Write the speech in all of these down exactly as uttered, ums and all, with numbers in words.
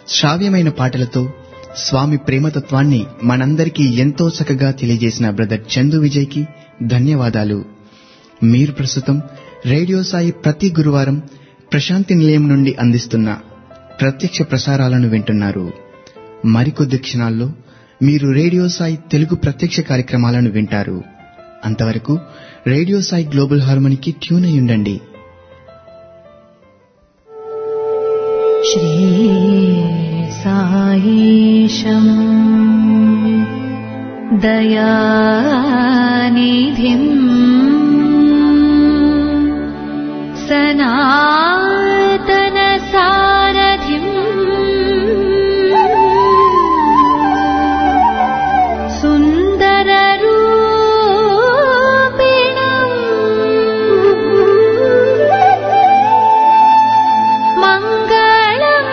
శ్రావ్యమైన పాటలతో స్వామి ప్రేమతత్వాన్ని మనందరికీ ఎంతో చక్కగా తెలియజేసిన బ్రదర్ చందు విజయ్కి ధన్యవాదాలు. మీరు ప్రస్తుతం రేడియో సాయి ప్రతి గురువారం ప్రశాంతి నిలయం నుండి అందిస్తున్న ప్రత్యక్ష ప్రసారాలను వింటున్నారు. మరికొద్ది క్షణాల్లో మీరు రేడియో సాయి తెలుగు ప్రత్యక్ష కార్యక్రమాలను వింటారు. అంతవరకు రేడియో సాయి గ్లోబల్ హార్మోనికి ట్యూన్ అయి ఉండండి. శ్రీ సాయిశం దయానిధిం సనాతన సారథిం సుందర రూపిణం మంగళం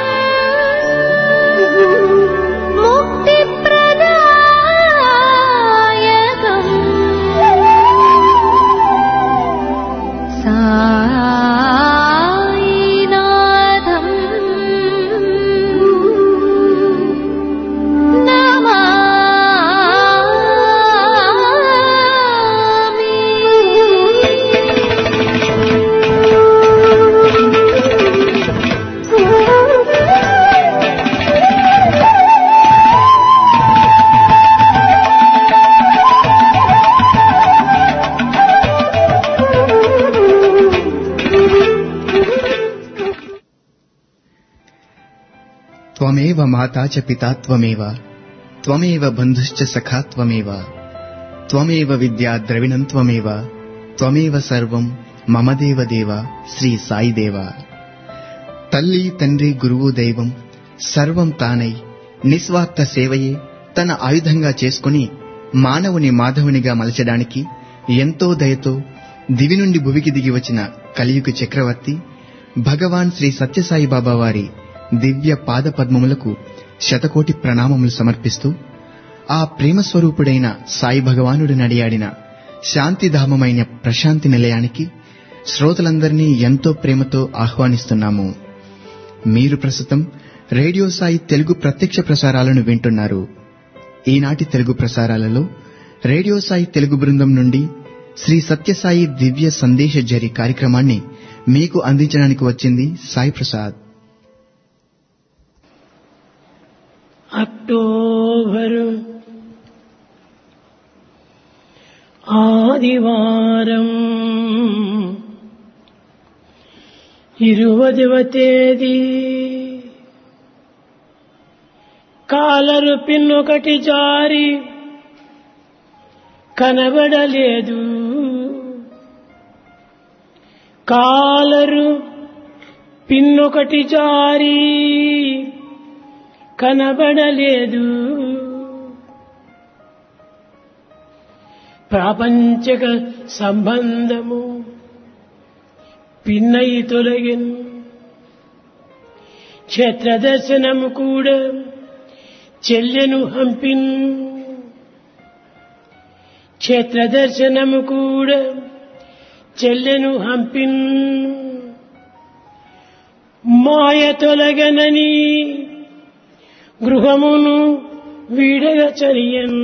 ముక్తిప్రదాయకం సాయినాథం నమామి. త్వమేవ మాతా చ పితా త్వమేవ త్వమేవ బంధుశ్చ సఖా త్వమేవ త్వమేవ విద్యా ద్రవిణం త్వమేవ త్వమేవ సర్వం మమ దేవ దేవ శ్రీ సాయిదేవ. తల్లి తండ్రి గురువు దైవం సర్వం తానై నిస్వార్థ సేవయే తన ఆయుధంగా చేసుకుని మానవుని మాధవునిగా మలచడానికి ఎంతో దయతో దివి నుండి భువికి దిగి వచ్చిన కలియుగ చక్రవర్తి భగవాన్ శ్రీ సత్యసాయి బాబా వారి దివ్య పాద పద్మములకు శతకోటి ప్రణామములు సమర్పిస్తూ ఆ ప్రేమస్వరూపుడైన సాయి భగవానుడు నడియాడిన శాంతిధామమైన ప్రశాంతి నిలయానికి శ్రోతలందరినీ ఎంతో ప్రేమతో ఆహ్వానిస్తున్నాము. మీరు ప్రస్తుతం రేడియో సాయి తెలుగు ప్రత్యక్ష ప్రసారాలను వింటున్నారు. ఈనాటి తెలుగు ప్రసారాలలో రేడియో సాయి తెలుగు బృందం నుండి శ్రీ సత్యసాయి దివ్య సందేశ జరి కార్యక్రమాన్ని మీకు అందించడానికి వచ్చింది సాయి ప్రసాద్. అక్టోబరు ఆదివారం ఇరువదవ తేదీ కాలరు పిన్నొకటి జారి కనబడలేదు. కాలరు పిన్నొకటి జారి కనబడలేదు. ప్రాపంచక సంబంధము పిన్నయి తొలగిన్. క్షేత్రదర్శనము కూడా చెల్లెను హంపిన్. క్షేత్రదర్శనము కూడా చెల్లెను హంపిన్. మాయ తొలగనని గృహమును వీడగచరియన్.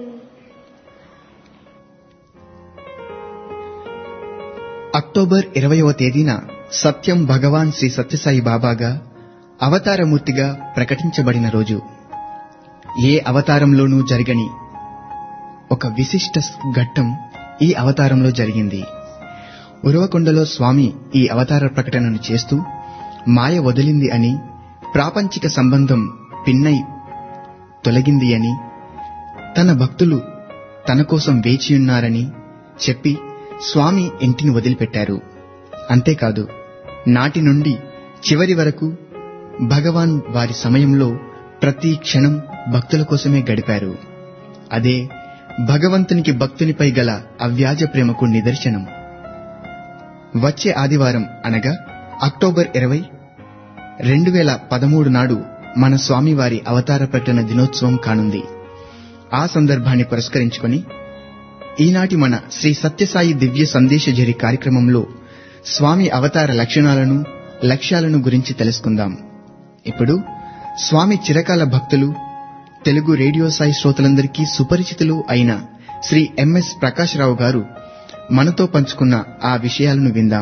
అక్టోబర్ ఇరవయవ తేదీన సత్యం భగవాన్ శ్రీ సత్యసాయి బాబాగా అవతారమూర్తిగా ప్రకటించబడిన రోజు. ఏ అవతారంలోనూ జరగని ఒక విశిష్ట ఘట్టం ఈ అవతారంలో జరిగింది. ఉరవకొండలో స్వామి ఈ అవతార ప్రకటనను చేస్తూ మాయ వదిలింది అని, ప్రాపంచిక సంబంధం పిన్నై తొలగింది అని, తన భక్తులు తన కోసం వేచియున్నారని చెప్పి స్వామి ఇంటిని వదిలిపెట్టారు. అంతేకాదు, నాటి నుండి చివరి వరకు భగవాన్ వారి సమయంలో ప్రతి క్షణం భక్తుల కోసమే గడిపారు. అదే భగవంతునికి భక్తునిపై గల అవ్యాజ ప్రేమకు నిదర్శనం. వచ్చే ఆదివారం అనగా అక్టోబర్ ఇరవై రెండు వేల పదమూడు నాడు మన స్వామివారి అవతార ప్రకటన దినోత్సవం కానుంది. ఆ సందర్భాన్ని పురస్కరించుకొని ఈనాటి మన శ్రీ సత్యసాయి దివ్య సందేశజరి కార్యక్రమంలో స్వామి అవతార లక్షణాలను, లక్ష్యాలను గురించి తెలుసుకుందాం. ఇప్పుడు స్వామి చిరకాల భక్తులు, తెలుగు రేడియో సాయి శ్రోతలందరికీ సుపరిచితులు అయిన శ్రీ ఎంఎస్ ప్రకాశరావు గారు మనతో పంచుకున్న ఆ విషయాలను విందాం.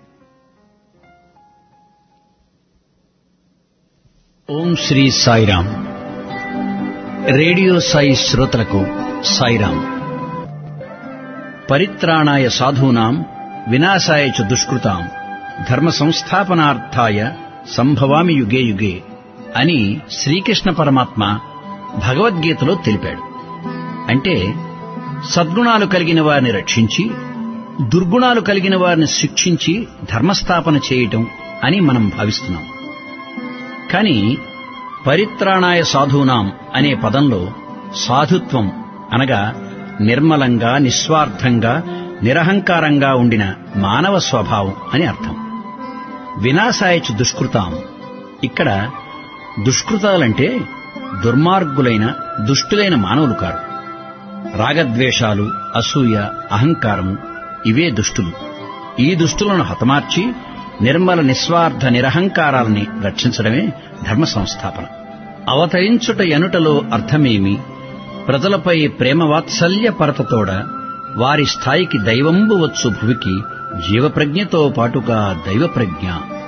ఓం శ్రీ సాయిరామ్. రేడియో సాయి శ్రోతలకు సాయిరామ్. పరిత్రాణాయ సాధూనాం వినాశాయ చ దుష్కృతాం ధర్మ సంస్థాపనార్థాయ సంభవామి యుగే యుగే అని శ్రీకృష్ణ పరమాత్మ భగవద్గీతలో తెలిపాడు. అంటే సద్గుణాలు కలిగిన వారిని రక్షించి, దుర్గుణాలు కలిగిన వారిని శిక్షించి ధర్మస్థాపన చేయటం అని మనం భావిస్తున్నాం. కాని పరిత్రాణాయ సాధూనాం అనే పదంలో సాధుత్వం అనగా నిర్మలంగా, నిస్వార్థంగా, నిరహంకారంగా ఉండిన మానవ స్వభావం అని అర్థం. వినాశాయ చ దుష్కృతాం, ఇక్కడ దుష్కృతాలంటే దుర్మార్గులైన, దుష్టులైన మానవులు కారు. రాగద్వేషాలు, అసూయ, అహంకారము ఇవే దుష్టులు. ఈ దుష్టులను హతమార్చి నిర్మల, నిస్వార్థ, నిరహంకారాలని రక్షించడమే ధర్మ సంస్థాపన. అవతరించుట ఎనుటలో అర్థమేమి, ప్రజలపై ప్రేమవాత్సల్య పరతతోడ వారి స్థాయికి దైవంబు వచ్చు భువికి జీవప్రజ్ఞతో పాటుగా దైవప్రజ్ఞ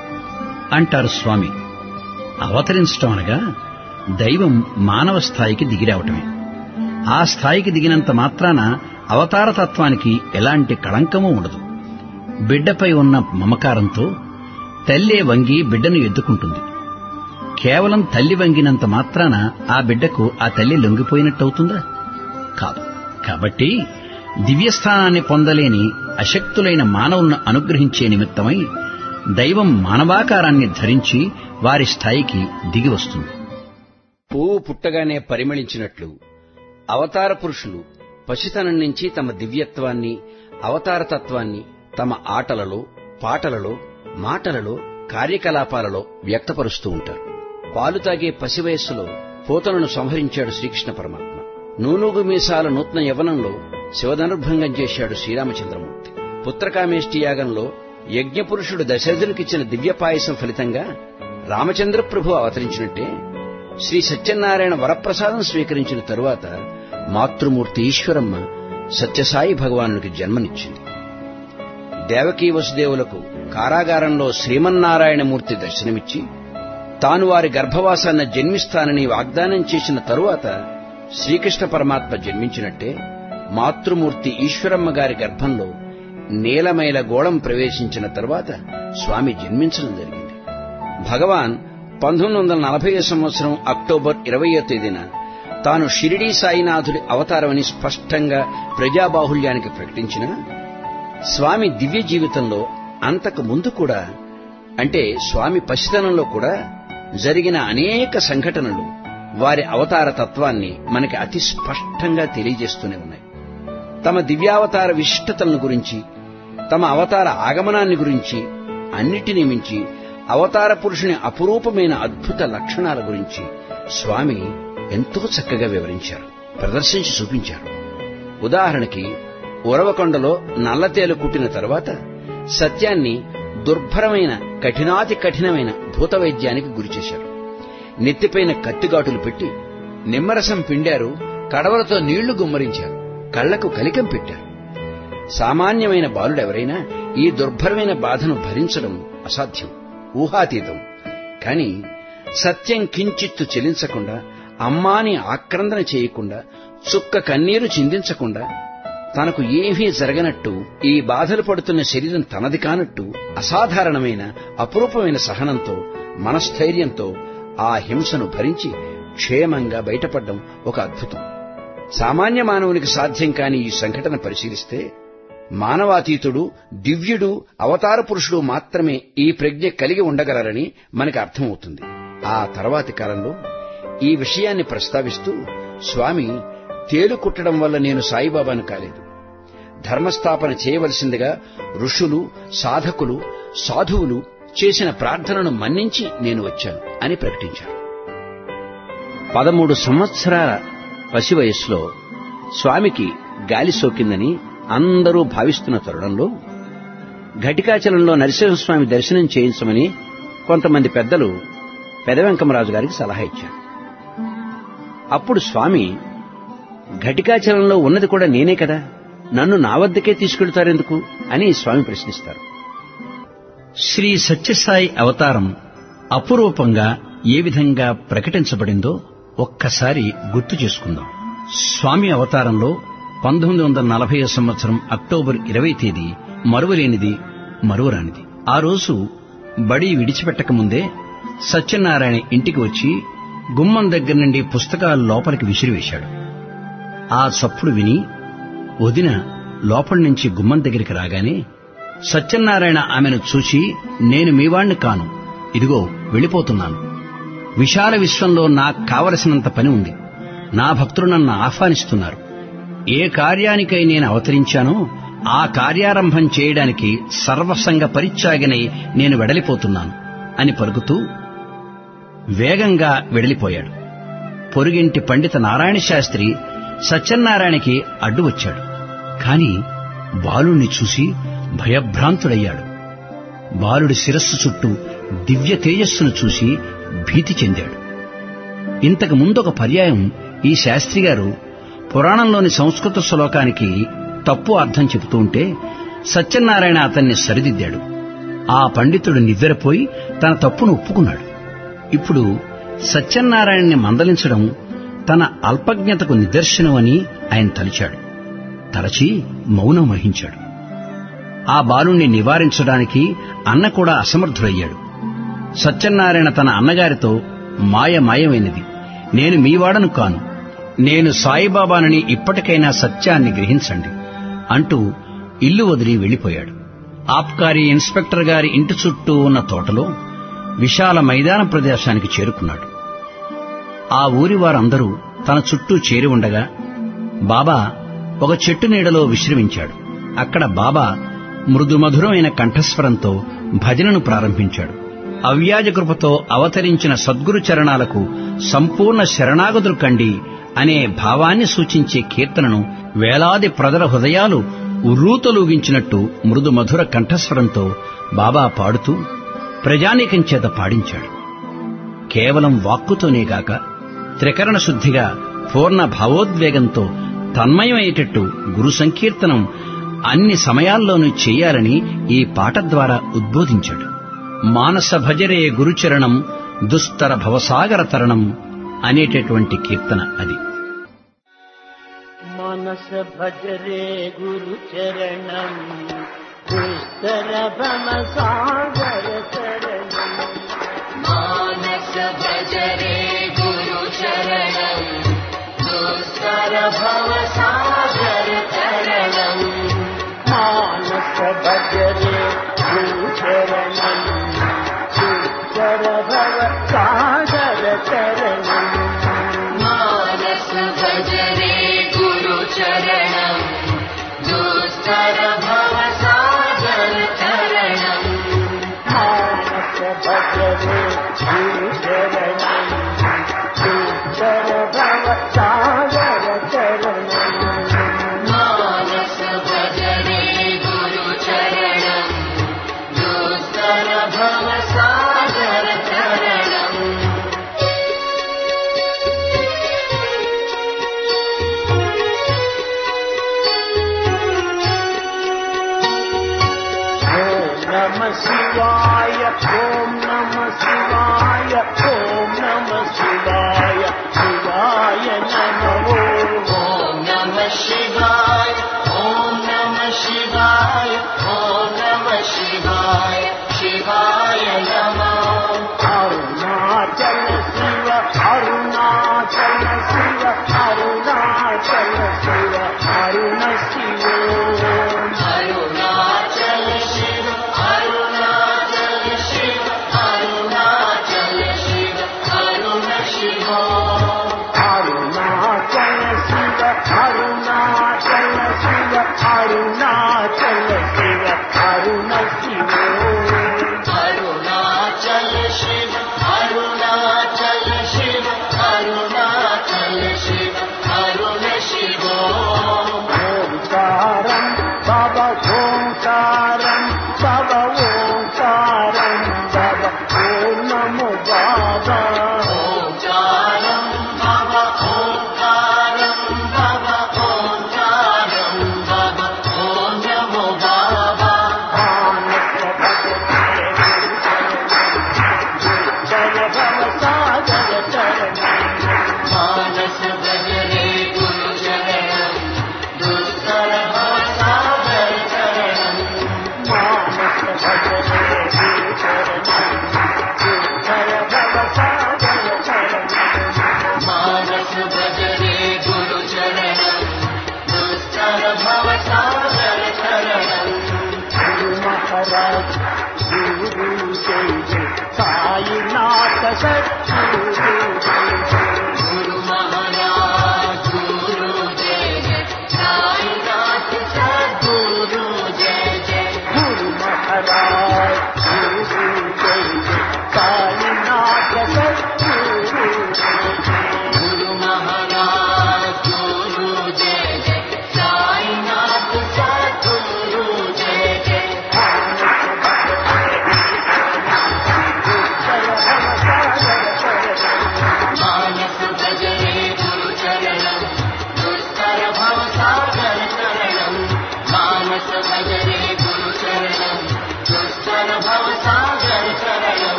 అంటారు స్వామి. అవతరించటం అనగా దైవం మానవ స్థాయికి దిగిరావటమే. ఆ స్థాయికి దిగినంత మాత్రాన అవతారతత్వానికి ఎలాంటి కళంకమూ ఉండదు. బిడ్డపై ఉన్న మమకారంతో తల్లే వంగి బిడ్డను ఎత్తుకుంటుంది. కేవలం తల్లి వంగినంత మాత్రాన ఆ బిడ్డకు ఆ తల్లి లొంగిపోయినట్టవుతుందా? కాదు. కాబట్టి దివ్యస్థానాన్ని పొందలేని అశక్తులైన మానవులను అనుగ్రహించే నిమిత్తమై దైవం మానవాకారాన్ని ధరించి వారి స్థాయికి దిగి వస్తుంది. పువ్వు పుట్టగానే పరిమళించినట్లు అవతార పురుషులు పసితనం నుంచి తమ దివ్యత్వాన్ని, అవతారతత్వాన్ని తమ ఆటలలో, పాటలలో, మాటలలో, కార్యకలాపాలలో వ్యక్తపరుస్తూ ఉంటారు. పాలు తాగే పసి వయస్సులో పోతలను సంహరించాడు శ్రీకృష్ణ పరమాత్మ. నూనూగు మీసాల నూతన యవనంలో శివధనుర్భంగం చేశాడు శ్రీరామచంద్రమూర్తి. పుత్రకామేష్టి యాగంలో యజ్ఞపురుషుడు దశరథునికిచ్చిన దివ్యపాయసం ఫలితంగా రామచంద్ర ప్రభు అవతరించినట్టే శ్రీ సత్యనారాయణ వరప్రసాదం స్వీకరించిన తరువాత మాతృమూర్తి ఈశ్వరమ్మ సత్యసాయి భగవానునికి జన్మనిచ్చింది. దేవకీ వసుదేవులకు కారాగారంలో శ్రీమన్నారాయణమూర్తి దర్శనమిచ్చి తాను వారి గర్భవాసాన్న జన్మిస్తానని వాగ్దానం చేసిన తరువాత శ్రీకృష్ణ పరమాత్మ జన్మించినట్టే మాతృమూర్తి ఈశ్వరమ్మ గారి గర్భంలో నీలమైల గోళం ప్రవేశించిన తరువాత స్వామి జన్మించడం జరిగింది. భగవాన్ పంతొమ్మిది వందల నలభై సంవత్సరం అక్టోబర్ ఇరవయో తేదీన తాను షిరిడీ సాయినాథుడి అవతారమని స్పష్టంగా ప్రజాబాహుళ్యానికి ప్రకటించిన స్వామి దివ్య జీవితంలో అంతకు ముందు కూడా, అంటే స్వామి పసితనంలో కూడా జరిగిన అనేక సంఘటనలు వారి అవతార తత్వాన్ని మనకి అతి స్పష్టంగా తెలియజేస్తూనే ఉన్నాయి. తమ దివ్యావతార విశిష్టతలను గురించి, తమ అవతార ఆగమనాన్ని గురించి, అన్నిటినీ మించి అవతార పురుషుని అపురూపమైన అద్భుత లక్షణాల గురించి స్వామి ఎంతో చక్కగా వివరించారు, ప్రదర్శించి చూపించారు. ఉదాహరణకి ఉరవకొండలో నల్లతేలు కుట్టిన తరువాత సత్యాన్ని దుర్భరమైన కఠినాతి కఠినమైన భూతవైద్యానికి గురిచేశారు. నెత్తిపైన కత్తిగాటులు పెట్టి నిమ్మరసం పిండారు, కడవలతో నీళ్లు గుమ్మరించారు, కళ్లకు కలికం పెట్టారు. సామాన్యమైన బాలుడెవరైనా ఈ దుర్భరమైన బాధను భరించడం అసాధ్యం, ఊహాతీతం. కాని సత్యం కించిత్తు చెలించకుండా, అమ్మాని ఆక్రందన చేయకుండా, చుక్క కన్నీరు చిందించకుండా, తనకు ఏమీ జరగనట్టు, ఈ బాధలు పడుతున్న శరీరం తనది కానట్టు అసాధారణమైన అపురూపమైన సహనంతో, మనస్థైర్యంతో ఆ హింసను భరించి క్షేమంగా బయటపడ్డం ఒక అద్భుతం. సామాన్య మానవునికి సాధ్యం కాని ఈ సంఘటన పరిశీలిస్తే మానవాతీతుడు, దివ్యుడు, అవతార పురుషుడు మాత్రమే ఈ ప్రజ్ఞ కలిగి ఉండగలరని మనకు అర్థమవుతుంది. ఆ తర్వాతి కాలంలో ఈ విషయాన్ని ప్రస్తావిస్తూ స్వామి తేలు కుట్టడం వల్ల నేను సాయిబాబాను కాలేదు, ధర్మస్థాపన చేయవలసిందిగా ఋషులు, సాధకులు, సాధువులు చేసిన ప్రార్థనను మన్నించి నేను వచ్చాను అని ప్రకటించారు. పదమూడు సంవత్సరాల పసి వయస్సులో స్వామికి గాలి సోకిందని అందరూ భావిస్తున్న తరుణంలో ఘటికాచలంలో నరసింహస్వామి దర్శనం చేయించమని కొంతమంది పెద్దలు పెదవెంకమరాజు గారికి సలహా ఇచ్చాడు. అప్పుడు స్వామి, ఘటికాచలంలో ఉన్నది కూడా నేనే కదా, నన్ను నా వద్దకే తీసుకెళ్తారెందుకు అని స్వామి ప్రశ్నిస్తారు. శ్రీ సత్యసాయి అవతారం అపురూపంగా ఏ విధంగా ప్రకటించబడిందో ఒక్కసారి గుర్తు చేసుకుందాం. స్వామి అవతారంలో పంతొమ్మిది వందల నలభై సంవత్సరం అక్టోబర్ ఇరవై తేదీ మరువలేనిది, మరువరానిది. ఆ రోజు బడి విడిచిపెట్టకముందే సత్యనారాయణ ఇంటికి వచ్చి గుమ్మం దగ్గర నుండి పుస్తకాలు లోపలికి విసిరివేశాడు. ఆ చప్పుడు విని వదిన లోపలి నుంచి గుమ్మం దగ్గరికి రాగానే సత్యనారాయణ ఆమెను చూసి, నేను మీవాణ్ణి కాను, ఇదిగో వెళ్ళిపోతున్నాను. విశాల విశ్వంలో నాకు కావలసినంత పని ఉంది. నా భక్తులు నన్ను ఆహ్వానిస్తున్నారు. ఏ కార్యానికై నేను అవతరించానో ఆ కార్యారంభం చేయడానికి సర్వసంగ పరిత్యాగినై నేను వెడలిపోతున్నాను అని పలుకుతూ వేగంగా వెడలిపోయాడు. పొరుగింటి పండిత నారాయణ శాస్త్రి సత్యనారాయణకి అడ్డు వచ్చాడు. కాని బాలుణ్ణి చూసి భయభ్రాంతుడయ్యాడు. బాలుడి శిరస్సు చుట్టూ దివ్య తేజస్సును చూసి భీతి చెందాడు. ఇంతకు ముందొక పర్యాయం ఈ శాస్త్రి గారు పురాణంలోని సంస్కృత శ్లోకానికి తప్పు అర్థం చెబుతూ ఉంటే సత్యనారాయణ అతన్ని సరిదిద్దాడు. ఆ పండితుడు నివ్వెరపోయి తన తప్పును ఒప్పుకున్నాడు. ఇప్పుడు సత్యనారాయణని మందలించడం తన అల్పజ్ఞతకు నిదర్శనమని ఆయన తలిచాడు. తలచి మౌనం వహించాడు. ఆ బాలుణ్ణి నివారించడానికి అన్న కూడా అసమర్థుడయ్యాడు. సత్యనారాయణ తన అన్నగారితో, మాయ మాయమైనది, నేను మీవాడను కాను, నేను సాయిబాబానని ఇప్పటికైనా సత్యాన్ని గ్రహించండి అంటూ ఇల్లు వదిలి వెళ్లిపోయాడు. ఆబ్కారీ ఇన్స్పెక్టర్ గారి ఇంటి చుట్టూ ఉన్న తోటలో విశాల మైదాన ప్రదేశానికి చేరుకున్నాడు. ఆ ఊరి వారందరూ తన చుట్టూ చేరి ఉండగా బాబా ఒక చెట్టు నీడలో విశ్రమించాడు. అక్కడ బాబా మృదుమధురమైన కంఠస్వరంతో భజనను ప్రారంభించాడు. అవ్యాజ కృపతో అవతరించిన సద్గురు చరణాలకు సంపూర్ణ శరణాగతులు కండి అనే భావాన్ని సూచించే కీర్తనను వేలాది ప్రజల హృదయాలు ఉర్రూతలూగించినట్టు మృదుమధుర కంఠస్వరంతో బాబా పాడుతూ ప్రజానీకం చేత పాడించాడు. కేవలం వాక్కుతోనేగాక త్రికరణ శుద్ధిగా పూర్ణ భావోద్వేగంతో తన్మయమయ్యేటట్టు గురు సంకీర్తనం అన్ని సమయాల్లోనూ చేయాలని ఈ పాట ద్వారా ఉద్బోధించాడు. మానస భజరే గురుచరణం దుస్తర భవసాగర తరణం అనేటటువంటి కీర్తన అది. మానస భజరే గురుచరణం దుస్తర భవసాగర తరణం. మానస భజరే గురుచరణం దుస్తర భవసాగర తరణం. మానస భజరే గురుచరణం దుస్తర భవసాగర తరణం. మానస భజరే గురుచరణం దుస్తర భవసాగర తరణం. మానస భజరే గురుచరణం దుస్తర భవసాగర తరణం. మానస భజరే గురుచరణం దుస్తర భవసాగర తరణం. నమ శివాయ ఓం నమ శివాయ ఓం నమ శివాయ శివాయ నమో. ఓం నమ శివాయ ఓం నమ శివాయ ఓం నమ శివాయ శివాయ నమో. అరుణాచల శివ అరుణాచల శివ అరుణాచల శివ అరుణ శివ. అరుణాచల శివ అరుణాచల శివ అరుణాచల శివ అరుణ శివ.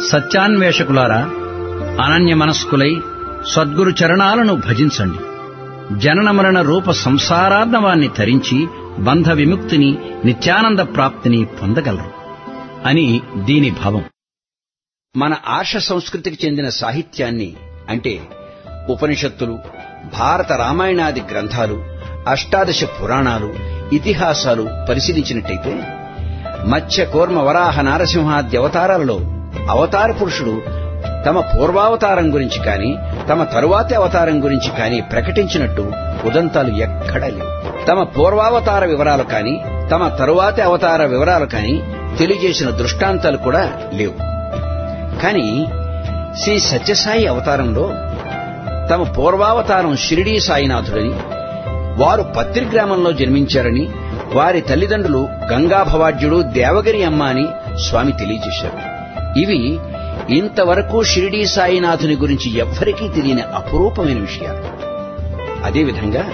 సత్యాన్వేషకులారా, అనన్య మనస్కులై సద్గురు చరణాలను భజించండి. జనన మరణ రూప సంసారార్ణవాన్ని తరించి బంధ విముక్తిని, నిత్యానంద ప్రాప్తిని పొందగలరు అని దీని భావం. మన ఆర్ష సంస్కృతికి చెందిన సాహిత్యాన్ని అంటే ఉపనిషత్తులు, భారత రామాయణాది గ్రంథాలు, అష్టాదశ పురాణాలు, ఇతిహాసాలు పరిశీలించినట్టయితే మత్స్య కూర్మ వరాహ నారసింహాది అవతారాలలో అవతార పురుషుడు తమ పూర్వావతారం గురించి కానీ తమ తరువాతి అవతారం గురించి కానీ ప్రకటించినట్టు ఉదంతాలు ఎక్కడా లేవు. తమ పూర్వావతార వివరాలు కానీ తమ తరువాతి అవతార వివరాలు కానీ తెలియజేసిన దృష్టాంతాలు కూడా లేవు. కానీ శ్రీ సత్యసాయి అవతారంలో తమ పూర్వావతారం షిరిడీ సాయినాథుడని, వారు పత్రి గ్రామంలో జన్మించారని, వారి తల్లిదండ్రులు గంగాభవాడ్యుడు, దేవగిరి అమ్మ అని స్వామి తెలియజేశారు. ఇవి ఇంతవరకు షిరిడీ సాయినాథుని గురించి ఎవ్వరికీ తెలియని అపురూపమైన విషయాలు. అదేవిధంగా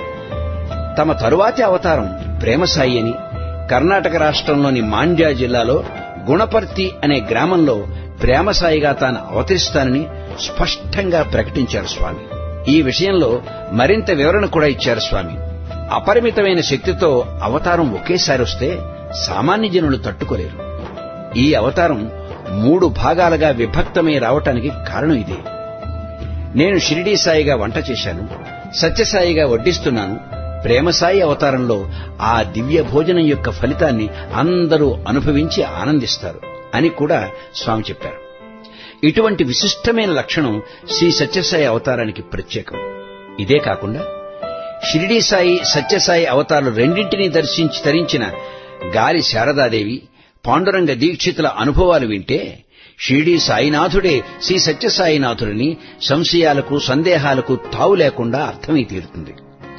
తమ తరువాతి అవతారం ప్రేమసాయి అని, కర్ణాటక రాష్ట్రంలోని మాండ్యా జిల్లాలో గుణపర్తి అనే గ్రామంలో ప్రేమసాయిగా తాను అవతరిస్తానని స్పష్టంగా ప్రకటించారు స్వామి. ఈ విషయంలో మరింత వివరణ కూడా ఇచ్చారు స్వామి. అపరిమితమైన శక్తితో అవతారం ఒకేసారి వస్తే సామాన్య జనులు తట్టుకోలేరు. ఈ అవతారం మూడు భాగాలుగా విభక్తమై రావటానికి కారణం ఇదే. నేను షిరిడీ సాయిగా వంట చేశాను, సత్యసాయిగా వడ్డిస్తున్నాను. ప్రేమసాయి అవతారంలో ఆ దివ్య భోజనం యొక్క ఫలితాన్ని అందరూ అనుభవించి ఆనందిస్తారు అని కూడా స్వామి చెప్పారు. ఇటువంటి విశిష్టమైన లక్షణం శ్రీ సత్యసాయి అవతారానికి ప్రత్యేకం. ఇదే కాకుండా షిరిడీ సాయి, సత్యసాయి అవతారాలు రెండింటినీ దర్శించి తరించిన గాలి శారదాదేవి, పాండురంగ దీక్షితుల అనుభవాలు వింటే షిరిడీ సాయినాథుడే శ్రీ సత్యసాయినాథుడిని సంశయాలకు, సందేహాలకు తావు లేకుండా అర్థమై తీరుతుంది.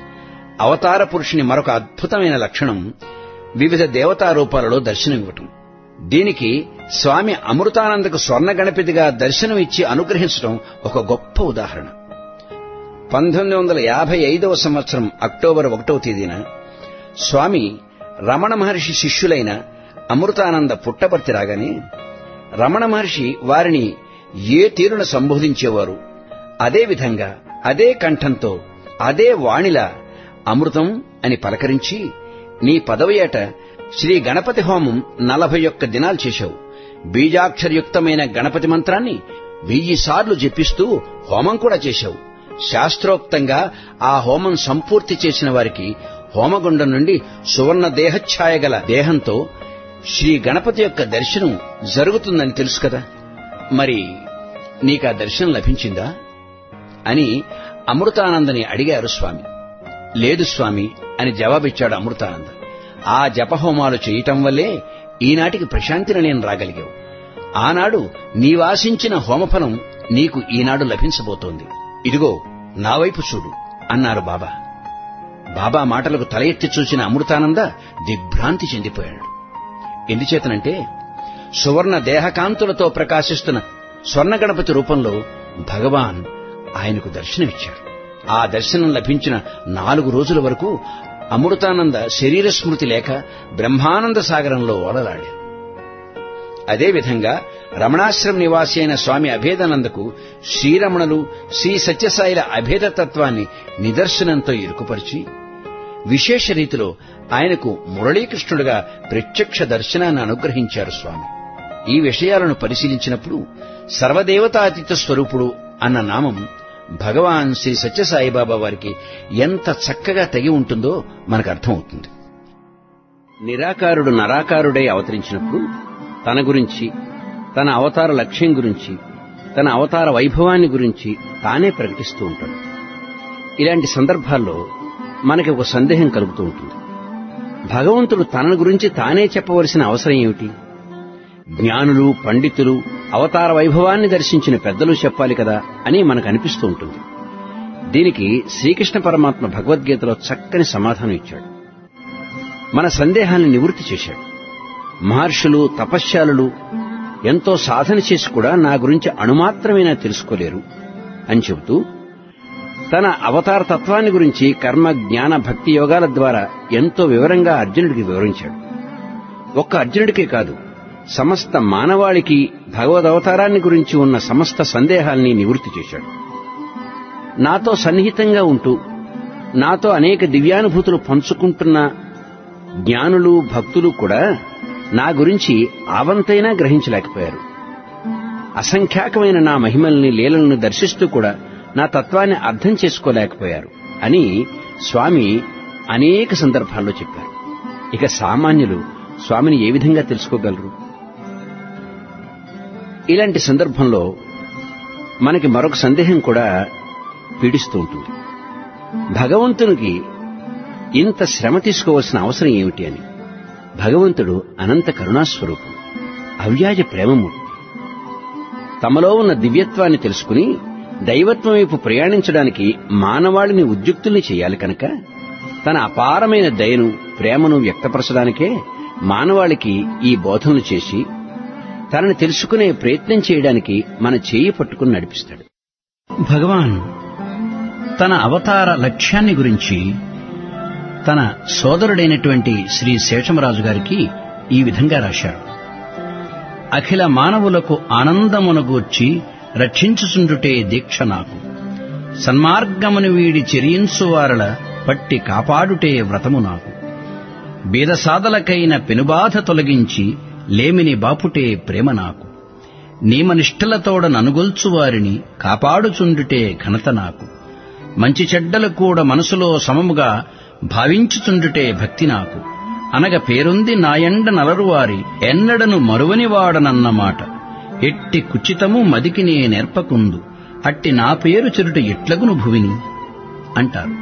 అవతార పురుషుని మరొక అద్భుతమైన లక్షణం వివిధ దేవతా రూపాలలో దర్శనమివ్వటం. దీనికి స్వామి అమృతానందకు స్వర్ణ గణపతిగా దర్శనం ఇచ్చి అనుగ్రహించడం ఒక గొప్ప ఉదాహరణ. పంతొమ్మిది వందల యాభై ఐదవ సంవత్సరం అక్టోబర్ ఒకటవ తేదీన స్వామి రమణ మహర్షి శిష్యులైన అమృతానంద పుట్టపర్తి రాగానే రమణ మహర్షి వారిని ఏ తీరున సంబోధించేవారు, అదేవిధంగా అదే కంఠంతో అదే వాణిలా అమృతం అని పలకరించి, నీ పదవి ఏట శ్రీ గణపతి హోమం నలభై ఒక్క దినాలు చేశావు. బీజాక్షరయుక్తమైన గణపతి మంత్రాన్ని వెయ్యి సార్లు జపిస్తూ హోమం కూడా చేశావు. శాస్త్రోక్తంగా ఆ హోమం సంపూర్తి చేసిన వారికి హోమగుండం నుండి సువర్ణ దేహఛాయ గల దేహంతో శ్రీ గణపతి యొక్క దర్శనం జరుగుతుందని తెలుసు కదా, మరి నీకా దర్శనం లభించిందా అని అమృతానందని అడిగారు స్వామి. లేదు స్వామి అని జవాబిచ్చాడు అమృతానంద. ఆ జపహోమాలు చేయటం వల్లే ఈనాటికి ప్రశాంతిని నేను రాగలిగావు. ఆనాడు నీవాశించిన హోమఫలం నీకు ఈనాడు లభించబోతోంది. ఇదిగో నా వైపు చూడు అన్నారు బాబా. బాబా మాటలకు తల ఎత్తి చూసిన అమృతానంద దిగ్భ్రాంతి చెందిపోయాడు. ఎందుచేతనంటే సువర్ణ దేహకాంతులతో ప్రకాశిస్తున్న స్వర్ణ గణపతి రూపంలో భగవాన్ ఆయనకు దర్శనమిచ్చారు. ఆ దర్శనం లభించిన నాలుగు రోజుల వరకు అమృతానంద శరీర స్మృతి లేక బ్రహ్మానంద సాగరంలో ఓలలాడారు. అదేవిధంగా రమణాశ్రమ నివాసి అయిన స్వామి అభేదానందకు శ్రీరమణులు, శ్రీ సత్యసాయిల అభేదతత్వాన్ని నిదర్శనంతో ఇరుకుపరిచి విశేష రీతిలో ఆయనకు మురళీకృష్ణుడిగా ప్రత్యక్ష దర్శనాన్ని అనుగ్రహించారు స్వామి. ఈ విషయాలను పరిశీలించినప్పుడు సర్వదేవతాతీత స్వరూపుడు అన్న నామం భగవాన్ శ్రీ సత్యసాయిబాబా వారికి ఎంత చక్కగా తగి ఉంటుందో మనకు అర్థమవుతుంది. నిరాకారుడు నరాకారుడై అవతరించినప్పుడు తన గురించి, తన అవతార లక్ష్యం గురించి, తన అవతార వైభవాన్ని గురించి తానే ప్రకటిస్తూ ఉంటాడు. ఇలాంటి సందర్భాల్లో మనకి ఒక సందేహం కలుగుతూ ఉంటుంది. భగవంతుడు తన గురించి తానే చెప్పవలసిన అవసరం ఏమిటి? జ్ఞానులు, పండితులు, అవతార వైభవాన్ని దర్శించిన పెద్దలు చెప్పాలి కదా అని మనకు అనిపిస్తూ ఉంటుంది. దీనికి శ్రీకృష్ణ పరమాత్మ భగవద్గీతలో చక్కని సమాధానం ఇచ్చాడు. మన సందేహాన్ని నివృత్తి చేశాడు. మహర్షులు, తపశ్శాలులు ఎంతో సాధన చేసి కూడా నా గురించి అణుమాత్రమైనా తెలుసుకోలేరు అని చెబుతూ తన అవతార తత్వాన్ని గురించి కర్మ, జ్ఞాన, భక్తి యోగాల ద్వారా ఎంతో వివరంగా అర్జునుడికి వివరించాడు. ఒక్క అర్జునుడికే కాదు, సమస్త మానవాళికి భగవదవతారాన్ని గురించి ఉన్న సమస్త సందేహాల్ని నివృత్తి చేశాడు. నాతో సన్నిహితంగా ఉంటూ నాతో అనేక దివ్యానుభూతులు పంచుకుంటున్న జ్ఞానులు భక్తులు కూడా నా గురించి ఆవంతైనా గ్రహించలేకపోయారు. అసంఖ్యాకమైన నా మహిమల్ని లీలలను దర్శిస్తూ కూడా నా తత్వాన్ని అర్థం చేసుకోలేకపోయారు అని స్వామి అనేక సందర్భాల్లో చెప్పారు. ఇక సామాన్యులు స్వామిని ఏ విధంగా తెలుసుకోగలరు? ఇలాంటి సందర్భంలో మనకి మరొక సందేహం కూడా పీడిస్తూ ఉంటుంది. భగవంతునికి ఇంత శ్రమ తీసుకోవాల్సిన అవసరం ఏమిటి అని. భగవంతుడు అనంత కరుణాస్వరూపం, అవ్యాజ ప్రేమమూర్తి. తమలో ఉన్న దివ్యత్వాన్ని తెలుసుకుని దైవత్వం వైపు ప్రయాణించడానికి మానవాళిని ఉద్యుక్తుల్ని చేయాలి కనుక తన అపారమైన దయను ప్రేమను వ్యక్తపరచడానికే మానవాళికి ఈ బోధనలు చేసి తనని తెలుసుకునే ప్రయత్నం చేయడానికి మన చేయి పట్టుకుని నడిపిస్తాడు. భగవాన్ తన అవతార లక్ష్యాన్ని గురించి తన సోదరుడైనటువంటి శ్రీ శేషమరాజు గారికి ఈ విధంగా రాశారు. అఖిల మానవులకు ఆనందమునగూర్చి రక్షించుచుండుటే దీక్ష నాకు, సన్మార్గమును వీడి చెరియించువారల పట్టి కాపాడుటే వ్రతము నాకు, బీదసాదలకైన పెనుబాధ తొలగించి లేమిని బాపుటే ప్రేమ నాకు, నియమనిష్టలతోడ ననుగొల్చువారిని కాపాడుచుండుటే ఘనత నాకు, మంచి చెడ్డలు కూడా మనసులో సమముగా భావించుచుండుటే భక్తి నాకు, అనగ పేరుంది నాయండ నలరువారి ఎన్నడను మరువనివాడనన్నమాట, ఎట్టి కుచితము మదికి నే నేర్పకుందు అట్టి నా పేరు చెరుట ఎట్లగును భువిని అంటారు.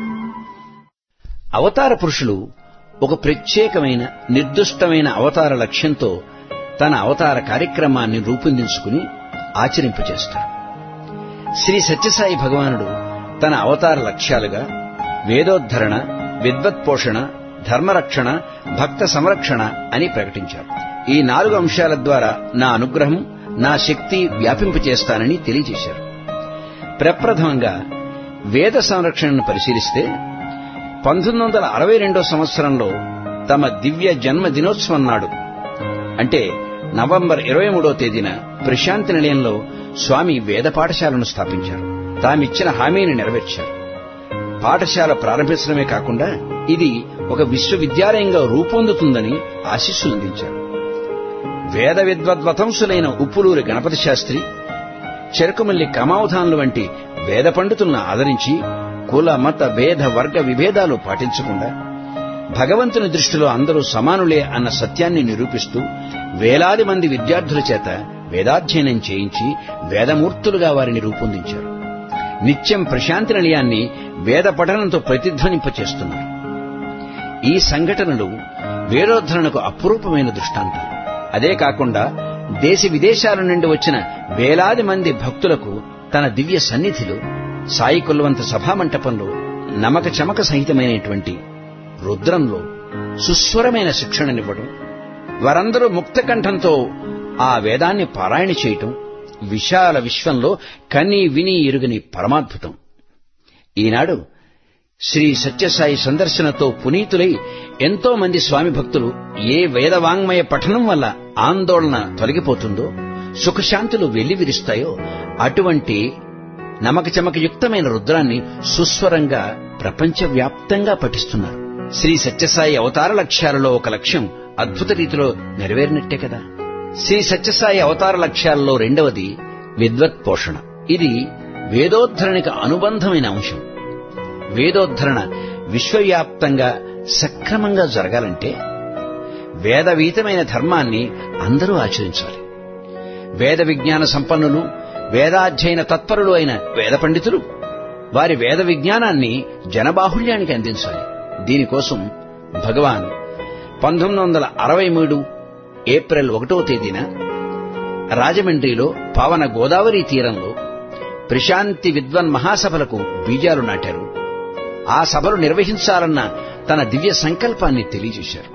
అవతార పురుషులు ఒక ప్రత్యేకమైన నిర్దుష్టమైన అవతార లక్ష్యంతో తన అవతార కార్యక్రమాన్ని రూపొందించుకుని ఆచరింపచేస్తారు. శ్రీ సత్యసాయి భగవానుడు తన అవతార లక్ష్యాలుగా వేదోద్ధరణ, విద్వత్పోషణ, ధర్మరక్షణ, భక్త సంరక్షణ అని ప్రకటించారు. ఈ నాలుగు అంశాల ద్వారా నా అనుగ్రహం, నా శక్తి వ్యాపింపచేస్తానని తెలియజేశారు. ప్రప్రథమంగా వేద సంరక్షణను పరిశీలిస్తే పంతొమ్మిది వందల అరవై రెండో సంవత్సరంలో తమ దివ్య జన్మ దినోత్సవం నాడు, అంటే నవంబర్ ఇరవై మూడో తేదీన ప్రశాంతి నిలయంలో స్వామి వేద పాఠశాలను స్థాపించారు. తామిచ్చిన హామీని నెరవేర్చారు. పాఠశాల ప్రారంభించడమే కాకుండా ఇది ఒక విశ్వవిద్యాలయంగా రూపొందుతుందని ఆశీస్సులందించారు. వేద విద్వద్వతంసులైన ఉప్పులూరి గణపతి శాస్త్రి, చెరుకుమల్లి కమావధానులు వంటి వేద పండితులను ఆదరించి కుల మత భేద వర్గ విభేదాలు పాటించకుండా భగవంతుని దృష్టిలో అందరూ సమానులే అన్న సత్యాన్ని నిరూపిస్తూ వేలాది మంది విద్యార్థుల చేత వేదాధ్యయనం చేయించి వేదమూర్తులుగా వారిని రూపొందించారు. నిత్యం ప్రశాంతి నిలయాన్ని వేద పఠనంతో ప్రతిధ్వనింపచేస్తున్నారు. ఈ సంఘటనలు వేదోద్ధరణకు అపురూపమైన దృష్టాంతాలు. అదే కాకుండా దేశ విదేశాల నుండి వచ్చిన వేలాది మంది భక్తులకు తన దివ్య సన్నిధిలో సాయి కుల్వంత సభామంటపంలో నమక చమక సహితమైనటువంటి రుద్రంలో సుస్వరమైన శిక్షణనివ్వడం, వారందరూ ముక్తకంఠంతో ఆ వేదాన్ని పారాయణ చేయటం విశాల విశ్వంలో కని విని ఎరుగని పరమాద్భుతం. ఈనాడు శ్రీ సత్యసాయి సందర్శనతో పునీతులై ఎంతో మంది స్వామి భక్తులు ఏ వేదవాంగ్మయ పఠనం వల్ల ఆందోళన తొలగిపోతుందో, సుఖశాంతులు వెల్లివిరుస్తాయో అటువంటి నమక చమకయుక్తమైన రుద్రాన్ని సుస్వరంగా ప్రపంచవ్యాప్తంగా పఠిస్తున్నారు. శ్రీ సత్యసాయి అవతార లక్ష్యాలలో ఒక లక్ష్యం అద్భుత రీతిలో నెరవేరినట్టే కదా. శ్రీ సత్యసాయి అవతార లక్ష్యాలలో రెండవది విద్వత్ పోషణ. ఇది వేదోద్ధరణకి అనుబంధమైన అంశం. వేదోద్ధరణ విశ్వవ్యాప్తంగా సక్రమంగా జరగాలంటే వేదవీతమైన ధర్మాన్ని అందరూ ఆచరించాలి. వేద విజ్ఞాన సంపన్నులు, వేదాధ్యయన తత్పరులు అయిన వేద పండితులు వారి వేద విజ్ఞానాన్ని జనబాహుళ్యానికి అందించాలి. దీనికోసం భగవాన్ పంతొమ్మిది వందల అరవై మూడు ఏప్రిల్ ఒకటో తేదీన రాజమండ్రిలో పావన గోదావరి తీరంలో ప్రశాంతి విద్వన్ మహాసభలకు బీజాలు నాటారు. ఆ సభలు నిర్వహించాలన్న తన దివ్య సంకల్పాన్ని తెలియజేశారు.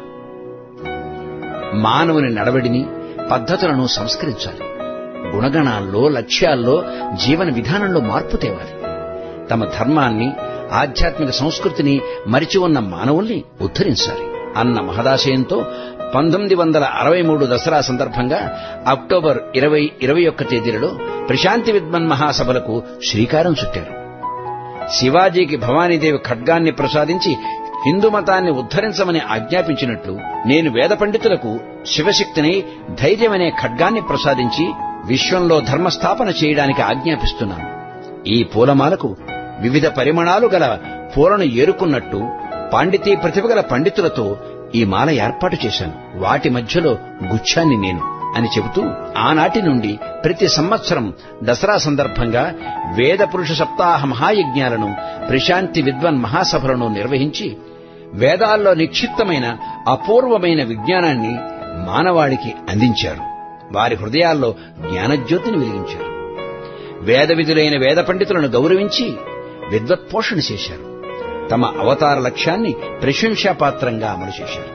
మానవుని నడవడిని, పద్ధతులను సంస్కరించాలి. గుణగణాల్లో, లక్ష్యాల్లో, జీవన విధానంలో మార్పు తేవాలి. తమ ధర్మాన్ని, ఆధ్యాత్మిక సంస్కృతిని మరిచి ఉన్న మానవుల్ని ఉద్ధరించాలి. అన్న మహదాశయంతో పంతొమ్మిది వందల అరవై మూడు దసరా సందర్భంగా అక్టోబర్ ఇరవై ఇరవై ఒక్క తేదీలలో ప్రశాంతి విద్వన్ మహాసభలకు శ్రీకారం చుట్టారు. శివాజీకి భవానీదేవి ఖడ్గాన్ని ప్రసాదించి హిందూ మతాన్ని ఉద్ధరించమని ఆజ్ఞాపించినట్లు నేను వేద పండితులకు శివశక్తిని ధైర్యమనే ఖడ్గాన్ని ప్రసాదించి విశ్వంలో ధర్మస్థాపన చేయడానికి ఆజ్ఞాపిస్తున్నాను. ఈ పూలమాలకు వివిధ పరిమాణాలు గల పూలను ఏరుకున్నట్టు పాండితీ ప్రతిభ గల పండితులతో ఈ మాల ఏర్పాటు చేశాను. వాటి మధ్యలో గుచ్చాన్ని నేను అని చెబుతూ ఆనాటి నుండి ప్రతి సంవత్సరం దసరా సందర్భంగా వేద పురుష సప్తాహ మహాయజ్ఞాలను ప్రశాంతి విద్వన్ మహాసభలను నిర్వహించి వేదాల్లో నిక్షిప్తమైన అపూర్వమైన విజ్ఞానాన్ని మానవాళికి అందించారు. వారి హృదయాల్లో జ్ఞానజ్యోతిని వెలిగించారు. వేద విధులైన వేద పండితులను గౌరవించి విద్వత్పోషణ చేశారు. తమ అవతార లక్ష్యాన్ని ప్రశంసాపాత్రంగా అమలు చేశారు.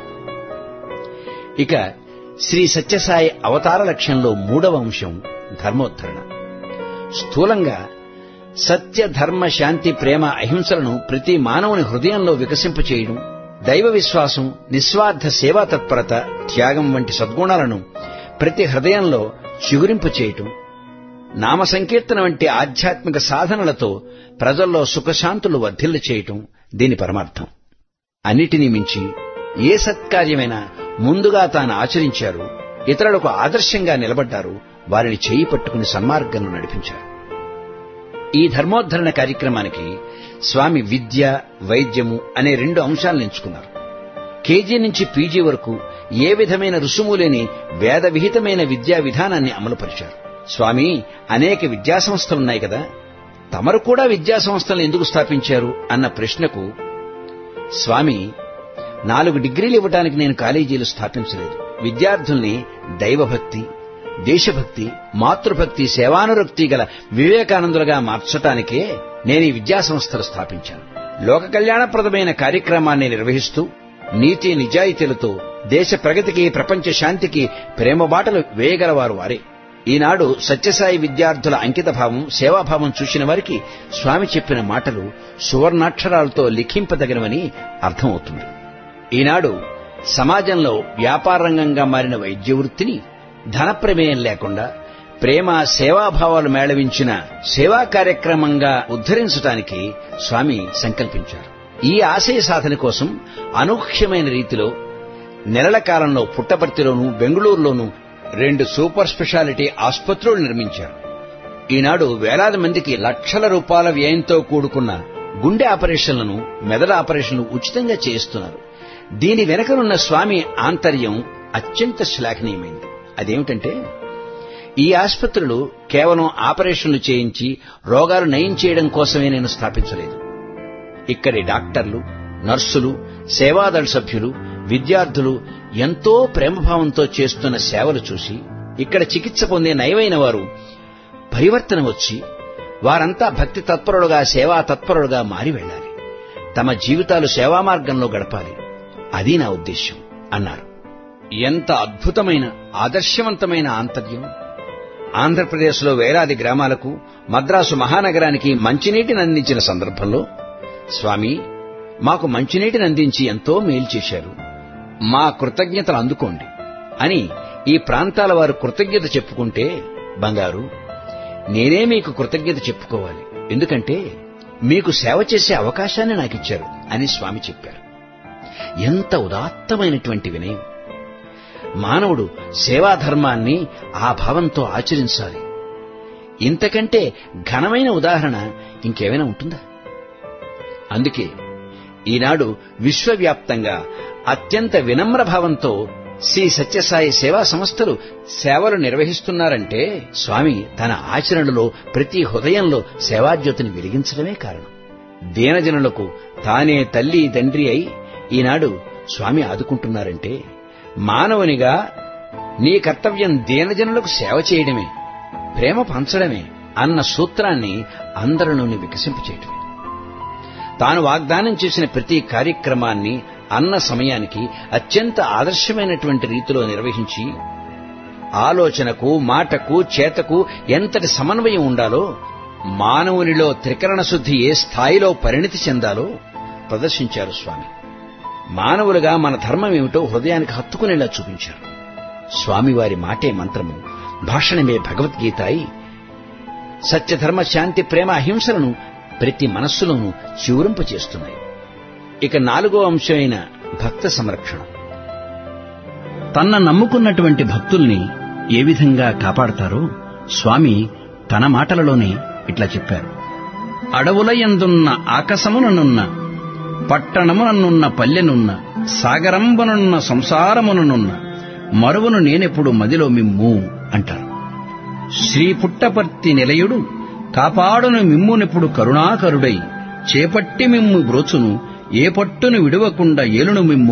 ఇక శ్రీ సత్యసాయి అవతార లక్ష్యంలో మూడవ అంశం ధర్మోద్ధరణ. స్థూలంగా సత్య ధర్మ శాంతి ప్రేమ అహింసలను ప్రతి మానవుని హృదయంలో వికసింపచేయడం, దైవ విశ్వాసం, నిస్వార్థ సేవా తత్పరత, త్యాగం వంటి సద్గుణాలను ప్రతి హృదయంలో చిగురింపచేయటం, నామ సంకీర్తన వంటి ఆధ్యాత్మిక సాధనలతో ప్రజల్లో సుఖశాంతులు వర్ధిల్ల చేయటం దీని పరమార్థం. అన్నిటినీ మించి ఏ సత్కార్యమైనా ముందుగా తాను ఆచరించారు, ఇతరులకు ఆదర్శంగా నిలబడ్డారు, వారిని చేయి పట్టుకుని సన్మార్గంలో నడిపించారు. ఈ ధర్మోద్ధరణ కార్యక్రమానికి స్వామి విద్య, వైద్యము అనే రెండు అంశాలను ఎంచుకున్నారు. కేజీ నుంచి పీజీ వరకు ఏ విధమైన రుసుము లేని వేద విహితమైన విద్యా విధానాన్ని అమలుపరిచారు. స్వామి, అనేక విద్యాసంస్థలున్నాయి కదా, తమరు కూడా విద్యాసంస్థలను ఎందుకు స్థాపించారు అన్న ప్రశ్నకు స్వామి, నాలుగు డిగ్రీలు ఇవ్వడానికి నేను కాలేజీలు స్థాపించలేదు. విద్యార్థుల్ని దైవభక్తి, దేశభక్తి, మాతృభక్తి, సేవానురక్తి గల వివేకానందులుగా మార్చటానికే నేను ఈ విద్యాసంస్థలు స్థాపించాను. లోక కళ్యాణప్రదమైన కార్యక్రమాన్ని నిర్వహిస్తూ నీతి నిజాయితీలతో దేశ ప్రగతికి, ప్రపంచ శాంతికి ప్రేమ బాటలు వేయగలవారు వారే. ఈనాడు సత్యసాయి విద్యార్థుల అంకితభావం, సేవాభావం చూసిన వారికి స్వామి చెప్పిన మాటలు సువర్ణాక్షరాలతో లిఖింపదగినవని అర్థమవుతుంది. ఈనాడు సమాజంలో వ్యాపార రంగంగా మారిన వైద్య వృత్తిని ధన ప్రమేయం లేకుండా ప్రేమ, సేవాభావాలు మేళవించిన సేవా కార్యక్రమంగా ఉద్ధరించడానికి స్వామి సంకల్పించారు. ఈ ఆశయ సాధన కోసం అనూహ్యమైన రీతిలో నెలల కాలంలో పుట్టపర్తిలోనూ, బెంగళూరులోనూ రెండు సూపర్ స్పెషాలిటీ ఆసుపత్రులు నిర్మించారు. ఈనాడు వేలాది మందికి లక్షల రూపాయల వ్యయంతో కూడుకున్న గుండె ఆపరేషన్లను, మెదడు ఆపరేషన్లు ఉచితంగా చేయిస్తున్నారు. దీని వెనకనున్న స్వామి ఆంతర్యం అత్యంత శ్లాఘనీయమైంది. అదేమిటంటే, ఈ ఆసుపత్రులు కేవలం ఆపరేషన్లు చేయించి రోగాలు నయం చేయడం కోసమే నేను స్థాపించలేదు. ఇక్కడి డాక్టర్లు, నర్సులు, సేవాదళ సభ్యులు, విద్యార్థులు ఎంతో ప్రేమభావంతో చేస్తున్న సేవలు చూసి ఇక్కడ చికిత్స పొందే నయమైన వారు పరివర్తన వచ్చి వారంతా భక్తి తత్పరులుగా, సేవా తత్పరులుగా మారి వెళ్లాలి. తమ జీవితాలు సేవా మార్గంలో గడపాలి. అది నా ఉద్దేశ్యం అన్నారు. ఎంత అద్భుతమైన, ఆదర్శవంతమైన ఆంతర్యం! ఆంధ్రప్రదేశ్లో వేలాది గ్రామాలకు, మద్రాసు మహానగరానికి మంచినీటిని అందించిన సందర్భంలో స్వామి, మాకు మంచినీటిని అందించి ఎంతో మేలు చేశారు, మా కృతజ్ఞతలు అందుకోండి అని ఈ ప్రాంతాల వారు కృతజ్ఞత చెప్పుకుంటే, బంగారు, నేనే మీకు కృతజ్ఞత చెప్పుకోవాలి, ఎందుకంటే మీకు సేవ చేసే అవకాశాన్ని నాకిచ్చారు అని స్వామి చెప్పారు. ఎంత ఉదాత్తమైనటువంటి వినయం! మానవుడు సేవాధర్మాన్ని ఆ భావంతో ఆచరించాలి. ఇంతకంటే ఘనమైన ఉదాహరణ ఇంకేమైనా ఉంటుందా? అందుకే ఈనాడు విశ్వవ్యాప్తంగా అత్యంత వినమ్ర భావంతో శ్రీ సత్యసాయి సేవా సంస్థలు సేవలు నిర్వహిస్తున్నారంటే స్వామి తన ఆచరణలో ప్రతి హృదయంలో సేవాజ్యోతిని వెలిగించడమే కారణం. దీనజనులకు తానే తల్లి, తండ్రి అయి ఈనాడు స్వామి ఆదుకుంటున్నారంటే, మానవునిగా నీ కర్తవ్యం దీనజనులకు సేవ చేయడమే, ప్రేమ పంచడమే అన్న సూత్రాన్ని అందరిలోని వికసింపచేయటమే. తాను వాగ్దానం చేసిన ప్రతి కార్యక్రమాన్ని అన్న సమయానికి అత్యంత ఆదర్శమైనటువంటి రీతిలో నిర్వహించి, ఆలోచనకు, మాటకు, చేతకు ఎంతటి సమన్వయం ఉండాలో, మానవునిలో త్రికరణ శుద్ధి ఏ స్థాయిలో పరిణితి చెందాలో ప్రదర్శించారు స్వామి. మానవులుగా మన ధర్మం ఏమిటో హృదయానికి హత్తుకునేలా చూపించారు. స్వామివారి మాటే మంత్రము, భాషణమే భగవద్గీత అయి సత్యధర్మ శాంతి ప్రేమ అహింసలను ప్రతి మనస్సులోనూ చివురింపచేస్తున్నాయి. ఇక నాలుగో అంశమైన భక్త సంరక్షణ. తన్న నమ్ముకున్నటువంటి భక్తుల్ని ఏ విధంగా కాపాడతారో స్వామి తన మాటలలోనే ఇట్లా చెప్పారు. అడవులయందున్న ఆకాశముననున్న, పట్టణముననున్న పల్లెనున్న, సాగరంబనున్న సంసారముననున్న, మరువును నేనెప్పుడు మదిలో మిమ్ము అంటారు. శ్రీ పుట్టపర్తి నిలయుడు కాపాడును మిమ్మునెప్పుడు కరుణాకరుడై, చేపట్టి మిమ్ము బ్రోచును ఏ పట్టును విడవకుండా ఏలును మిమ్ము.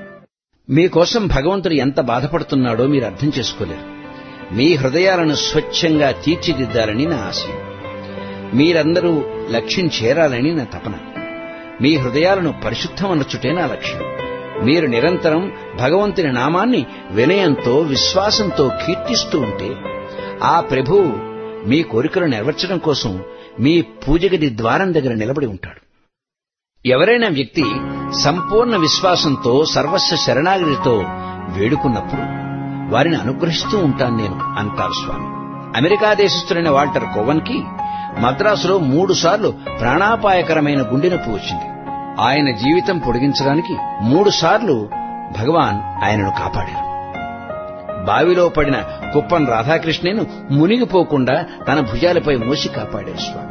మీకోసం భగవంతుడు ఎంత బాధపడుతున్నాడో మీరు అర్థం చేసుకోలేరు. మీ హృదయాలను స్వచ్ఛంగా తీర్చిదిద్దాలని నా ఆశయం. మీరందరూ లక్ష్యం చేరాలని నా తపన. మీ హృదయాలను పరిశుద్ధమనచుటే నా లక్ష్యం. మీరు నిరంతరం భగవంతుని నామాన్ని వినయంతో విశ్వాసంతో కీర్తిస్తూ ఉంటే ఆ ప్రభువు మీ కోరికలు నెరవేర్చడం కోసం మీ పూజగది ద్వారం దగ్గర నిలబడి ఉంటాడు. ఎవరైనా వ్యక్తి సంపూర్ణ విశ్వాసంతో సర్వస్వ శరణాగతితో వేడుకున్నప్పుడు వారిని అనుగ్రహిస్తూ ఉంటాను నేను అంటారు స్వామి. అమెరికా దేశస్థుడైన వాల్టర్ కోవన్కి మద్రాసులో మూడు సార్లు ప్రాణాపాయకరమైన గుండె నొప్పి వచ్చింది. ఆయన జీవితం పొడిగించడానికి మూడు సార్లు భగవాన్ ఆయనను కాపాడారు. బావిలో పడిన కుప్పం రాధాకృష్ణను మునిగిపోకుండా తన భుజాలపై మోసి కాపాడారు స్వామి.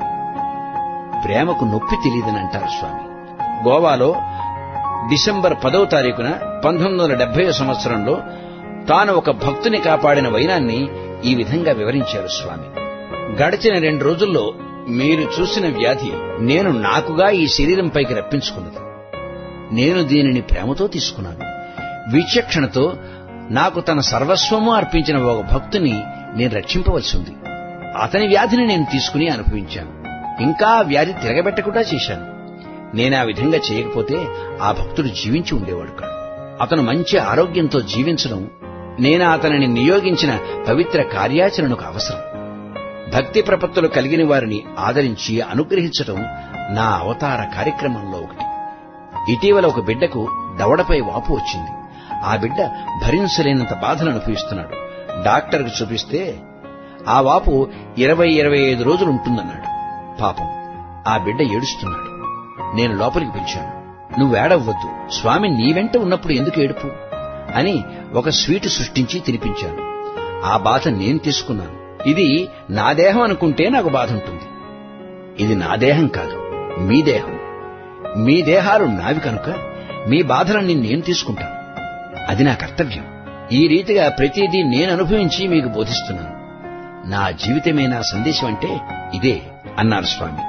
ప్రేమకు నొప్పి తెలియదని అంటారు స్వామి. గోవాలో డిసెంబర్ పదవ తారీఖున పంతొమ్మిది వందల డెబ్బై సంవత్సరంలో తాను ఒక భక్తుని కాపాడిన వైనాన్ని ఈ విధంగా వివరించారు స్వామి. గడిచిన రెండు రోజుల్లో మీరు చూసిన వ్యాధి నేను నాకుగా ఈ శరీరంపైకి రప్పించుకున్నది. నేను దీనిని ప్రేమతో తీసుకున్నాను. విచక్షణతో నాకు తన సర్వస్వము అర్పించిన ఒక భక్తుని నేను రక్షింపవలసి ఉంది. అతని వ్యాధిని నేను తీసుకుని అనుభవించాను. ఇంకా ఆ వ్యాధి తిరగబెట్టకుండా చేశాను. నేను ఆ విధంగా చేయకపోతే ఆ భక్తుడు జీవించి ఉండేవాడు కాడు. అతను మంచి ఆరోగ్యంతో జీవించడం నేను అతనిని నియోగించిన పవిత్ర కార్యాచరణకు అవసరం. భక్తి ప్రపత్తులు కలిగిన వారిని ఆదరించి అనుగ్రహించడం నా అవతార కార్యక్రమంలో ఒకటి. ఇటీవల ఒక బిడ్డకు దవడపై వాపు వచ్చింది. ఆ బిడ్డ భరించలేనంత బాధలు అనుభవిస్తున్నాడు. డాక్టర్కు చూపిస్తే ఆ వాపు ఇరవై ఇరవై ఐదు రోజులు ఉంటుందన్నాడు. పాపం ఆ బిడ్డ ఏడుస్తున్నాడు. నేను లోపలికి పిలిచాను. నువ్వేడవ్వద్దు, స్వామి నీ వెంట ఉన్నప్పుడు ఎందుకు ఏడుపు అని ఒక స్వీటు సృష్టించి తినిపించాను. ఆ బాధ నేను తీసుకున్నాను. ఇది నా దేహం అనుకుంటే నాకు బాధ ఉంటుంది. ఇది నా దేహం కాదు, మీ దేహం. మీ దేహాలు నావి కనుక మీ బాధలన్నీ నేను తీసుకుంటాను. అది నా కర్తవ్యం. ఈ రీతిగా ప్రతిదీ నేను అనుభవించి మీకు బోధిస్తున్నాను. నా జీవితమే నా సందేశం అంటే ఇదే అన్నారు స్వామి.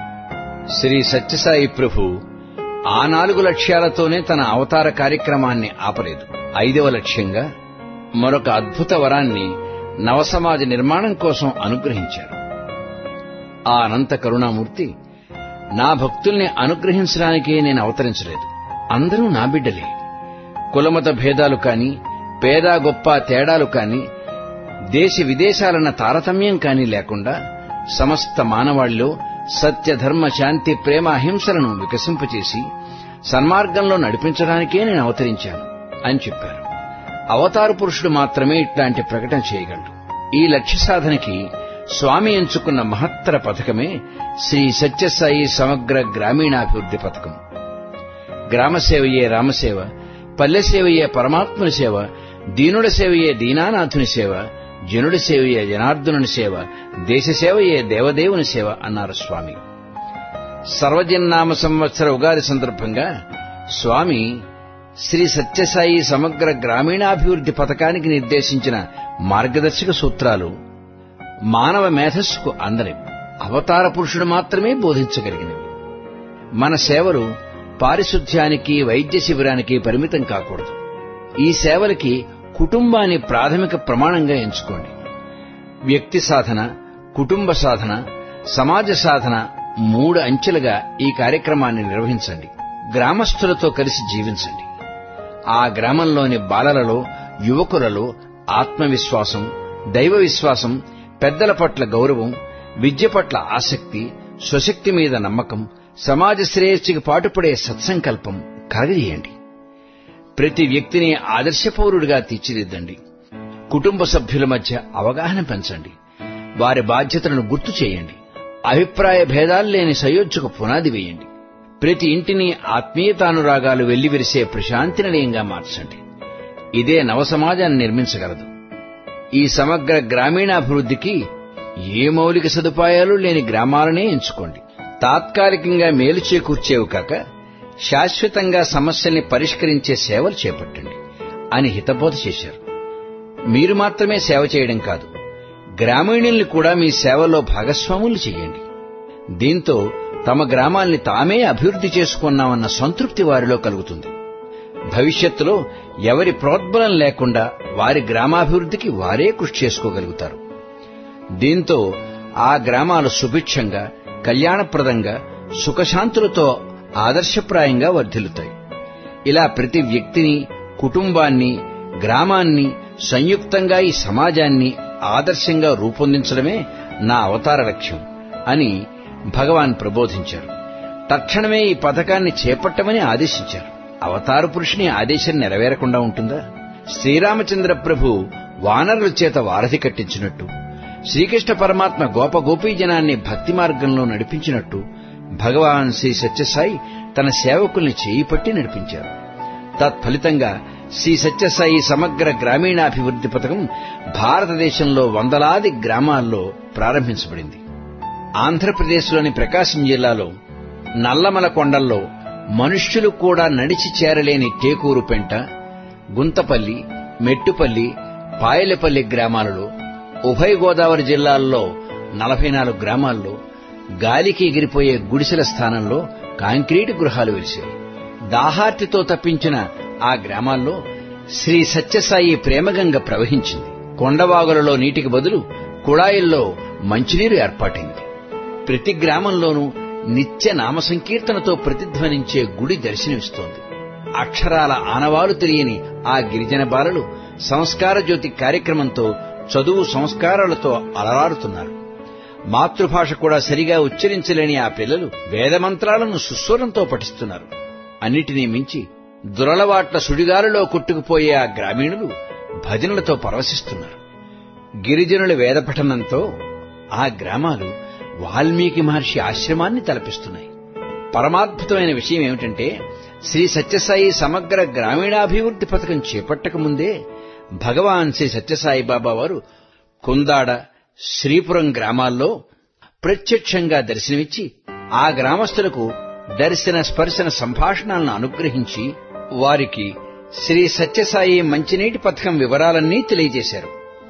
శ్రీ సత్యసాయి ప్రభు ఆ నాలుగు లక్ష్యాలతోనే తన అవతార కార్యక్రమాన్ని ఆపలేదు. ఐదవ లక్ష్యంగా మరొక అద్భుత వరాన్ని నవసమాజ నిర్మాణం కోసం అనుగ్రహించారు. ఆ అనంత కరుణామూర్తి నా భక్తుల్ని అనుగ్రహించడానికే నేను అవతరించలేదు. అందరూ నా బిడ్డలే. కులమత భేదాలు కాని, పేద గొప్ప తేడాలు కాని, దేశ విదేశాలన్న తారతమ్యం కాని లేకుండా సమస్త మానవాళిలో సత్య ధర్మ శాంతి ప్రేమ అహింసలను వికసింపచేసి సన్మార్గంలో నడిపించడానికే నేను అవతరించాను అని చెప్పారు. అవతార పురుషుడు మాత్రమే ఇట్లాంటి ప్రకటన చేయగలడు. ఈ లక్ష్య సాధనకి స్వామి ఎంచుకున్న మహత్తర పథకమే శ్రీ సత్యసాయి సమగ్ర గ్రామీణాభివృద్ధి పథకం. గ్రామసేవయే రామసేవ, పల్లె సేవయే పరమాత్ముని సేవ, దీనుడ సేవయే దీనానాథుని సేవ, జనుడి సేవయే జనార్దనుని సేవ, దేశ సేవయే దేవదేవుని సేవ అన్నారు స్వామి. సర్వజన్నామ సంవత్సర ఉగాది సందర్భంగా స్వామి శ్రీ సత్యసాయి సమగ్ర గ్రామీణాభివృద్ధి పథకానికి నిర్దేశించిన మార్గదర్శక సూత్రాలు మానవ మేధస్సుకు అందనివి. అవతార పురుషుడు మాత్రమే బోధించగలిగినవి. మన సేవలు పారిశుధ్యానికి, వైద్య శిబిరానికి పరిమితం కాకూడదు. ఈ సేవలకి కుటుంబాన్ని ప్రాథమిక ప్రమాణంగా ఎంచుకోండి. వ్యక్తి సాధన, కుటుంబ సాధన, సమాజ సాధన మూడు అంచెలుగా ఈ కార్యక్రమాన్ని నిర్వహించండి. గ్రామస్తులతో కలిసి జీవించండి. ఆ గ్రామంలోని బాలలలో, యువకులలో ఆత్మవిశ్వాసం, దైవ విశ్వాసం, పెద్దల పట్ల గౌరవం, విద్య పట్ల ఆసక్తి, స్వశక్తి మీద నమ్మకం, సమాజ శ్రేయస్సుకి పాటుపడే సత్సంకల్పం కలగజేయండి. ప్రతి వ్యక్తిని ఆదర్శ పౌరుడిగా తీర్చిదిద్దండి. కుటుంబ సభ్యుల మధ్య అవగాహన పెంచండి. వారి బాధ్యతలను గుర్తు చేయండి. అభిప్రాయ భేదాలు లేని సయోధ్యకు పునాది వేయండి. ప్రతి ఇంటిని ఆత్మీయతానురాగాలు వెల్లివిరిసే ప్రశాంతి నిలయంగా మార్చండి. ఇదే నవ సమాజాన్ని నిర్మించగలదు. ఈ సమగ్ర గ్రామీణాభివృద్ధికి ఏ మౌలిక సదుపాయాలు లేని గ్రామాలనే ఎంచుకోండి. తాత్కాలికంగా మేలు చేకూర్చేవి కాక శాశ్వతంగా సమస్యల్ని పరిష్కరించే సేవలు చేపట్టండి అని హితబోధ చేశారు. మీరు మాత్రమే సేవ చేయడం కాదు, గ్రామీణుల్ని కూడా మీ సేవలో భాగస్వాములు చేయండి. దీంతో తమ గ్రామాల్ని తామే అభివృద్ధి చేసుకున్నామన్న సంతృప్తి వారిలో కలుగుతుంది. భవిష్యత్తులో ఎవరి ప్రోద్బలం లేకుండా వారి గ్రామాభివృద్ధికి వారే కృషి చేసుకోగలుగుతారు. దీంతో ఆ గ్రామాలు సుభిక్షంగా, కళ్యాణప్రదంగా, సుఖశాంతులతో ఆదర్శప్రాయంగా వర్ధిల్లుతాయి. ఇలా ప్రతి వ్యక్తిని, కుటుంబాన్ని, గ్రామాన్ని, సంయుక్తంగా ఈ సమాజాన్ని ఆదర్శంగా రూపొందించడమే నా అవతార లక్ష్యం అని భగవాన్ ప్రబోధించారు. తక్షణమే ఈ పథకాన్ని చేపట్టమని ఆదేశించారు. అవతార పురుషుని ఆదేశం నెరవేరకుండా ఉంటుందా? శ్రీరామచంద్ర ప్రభు వానరుల చేత వారధి కట్టించినట్టు, శ్రీకృష్ణ పరమాత్మ గోప గోపీజనాన్ని భక్తి మార్గంలో నడిపించినట్టు భగవాన్ శ్రీ సత్యసాయి తన సేవకుల్ని చేయిపట్టి నడిపించారు. తత్ఫలితంగా శ్రీ సత్యసాయి సమగ్ర గ్రామీణాభివృద్ధి పథకం భారతదేశంలో వందలాది గ్రామాల్లో ప్రారంభించబడింది. ఆంధ్రప్రదేశ్లోని ప్రకాశం జిల్లాలో నల్లమల కొండల్లో మనుష్యులు కూడా నడిచి చేరలేని టేకూరు పెంట, గుంతపల్లి, మెట్టుపల్లి, పాయలపల్లి గ్రామాలలో, ఉభయ గోదావరి జిల్లాల్లో నలభై నాలుగు గ్రామాల్లో గాలికి ఎగిరిపోయే గుడిసెల స్థానంలో కాంక్రీటు గృహాలు వెలిశాయి. దాహార్తితో తప్పించిన ఆ గ్రామాల్లో శ్రీ సత్యసాయి ప్రేమగంగ ప్రవహించింది. కొండవాగులలో నీటికి బదులు కుళాయిల్లో మంచినీరు ఏర్పాటైంది. ప్రతి గ్రామంలోనూ నిత్య నామ సంకీర్తనతో ప్రతిధ్వనించే గుడి దర్శనమిస్తోంది. అక్షరాల ఆనవాలు తెలియని ఆ గిరిజన బాలలు సంస్కార జ్యోతి కార్యక్రమంతో చదువు సంస్కారాలతో అలరారుతున్నారు. మాతృభాష కూడా సరిగా ఉచ్చరించలేని ఆ పిల్లలు వేదమంత్రాలను సుస్వరంతో పఠిస్తున్నారు. అన్నిటినీ మించి దురలవాట్ల సుడిగాలిలో కొట్టుకుపోయే ఆ గ్రామీణులు భజనలతో పరవశిస్తున్నారు. గిరిజనుల వేదపఠనంతో ఆ గ్రామాలు వాల్మీకి మహర్షి ఆశ్రమాన్ని తలపిస్తున్నాయి. పరమాద్భుతమైన విషయం ఏమిటంటే, శ్రీ సత్యసాయి సమగ్ర గ్రామీణాభివృద్ధి పథకం చేపట్టక ముందే భగవాన్ శ్రీ సత్యసాయి బాబా వారు కుందాడ, శ్రీపురం గ్రామాల్లో ప్రత్యక్షంగా దర్శనమిచ్చి ఆ గ్రామస్తులకు దర్శన స్పర్శన సంభాషణలను అనుగ్రహించి వారికి శ్రీ సత్యసాయి మంచినీటి పథకం వివరాలన్నీ తెలియజేశారు.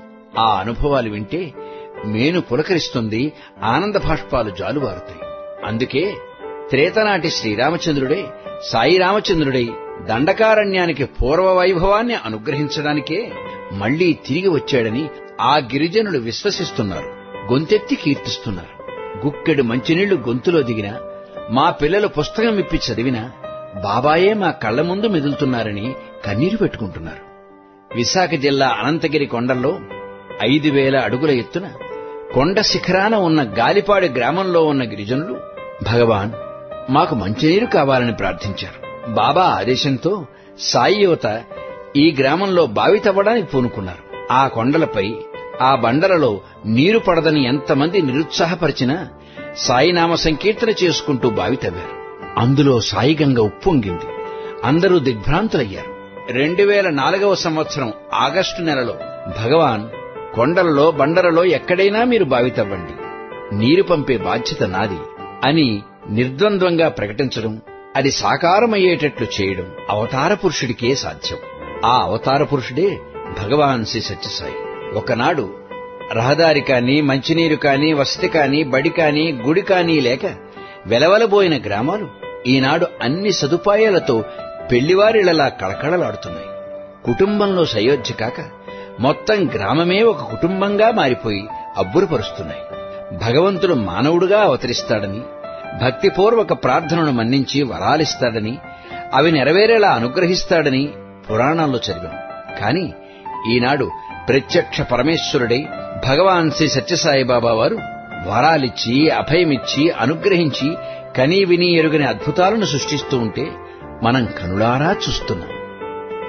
ఆ అనుభవాలు వింటే మేను పులకరిస్తుంది, ఆనంద భాష్పాలు జాలువారుతాయి. అందుకే త్రేతనాటి శ్రీరామచంద్రుడే సాయి రామచంద్రుడై దండకారణ్యానికి పూర్వ వైభవాన్ని అనుగ్రహించడానికే మళ్లీ తిరిగి వచ్చాడని ఆ గిరిజనులు విశ్వసిస్తున్నారు, గొంతెత్తి కీర్తిస్తున్నారు. గుక్కెడు మంచినీళ్లు గొంతులో దిగినా, మా పిల్లలు పుస్తకం ఇప్పి చదివినా బాబాయే మా కళ్ల ముందు మెదులుతున్నారని కన్నీరు పెట్టుకుంటున్నారు. విశాఖ జిల్లా అనంతగిరి కొండల్లో ఐదు వేల అడుగుల ఎత్తున కొండ శిఖరాన ఉన్న గాలిపాడి గ్రామంలో ఉన్న గిరిజనులు భగవాన్ మాకు మంచినీరు కావాలని ప్రార్థించారు. బాబా ఆదేశంతో సాయి యువత ఈ గ్రామంలో బావి తవ్వడానికి పూనుకున్నారు. ఆ కొండలపై, ఆ బండలలో నీరు పడదని ఎంతమంది నిరుత్సాహపరిచినా సాయినామ సంకీర్తన చేసుకుంటూ బావి తవ్వారు. అందులో సాయిగంగ ఉప్పొంగింది. అందరూ దిగ్భ్రాంతులయ్యారు. రెండు వేల నాలుగవ సంవత్సరం ఆగస్టు నెలలో భగవాన్ కొండలలో, బండలలో ఎక్కడైనా మీరు బావి తవ్వండి, నీరు పంపే బాధ్యత నాది అని నిర్ద్వంద్వంగా ప్రకటించడం, అది సాకారమయ్యేటట్లు చేయడం అవతార పురుషుడికే సాధ్యం. ఆ అవతార పురుషుడే భగవాన్ శ్రీ సత్యసాయి. ఒకనాడు రహదారి కాని, మంచినీరు కాని, వసతి కాని, బడి కాని, గుడి కాని లేక వెలవలబోయిన గ్రామాలు ఈనాడు అన్ని సదుపాయాలతో పెళ్లివారిళ్లలా కళకళలాడుతున్నాయి. కుటుంబంలో సయోధ్య కాక మొత్తం గ్రామమే ఒక కుటుంబంగా మారిపోయి అబ్బురపరుస్తున్నాయి. భగవంతుడు మానవుడుగా అవతరిస్తాడని, భక్తిపూర్వక ప్రార్థనను మన్నించి వరాలిస్తాడని, అవి నెరవేరేలా అనుగ్రహిస్తాడని పురాణాల్లో చదివాం. కాని ఈనాడు ప్రత్యక్ష పరమేశ్వరుడై భగవాన్ శ్రీ సత్యసాయిబాబా వారు వరాలిచ్చి, అభయమిచ్చి, అనుగ్రహించి, కనీ విని ఎరుగని అద్భుతాలను సృష్టిస్తూ ఉంటే మనం కనులారా చూస్తున్నాం.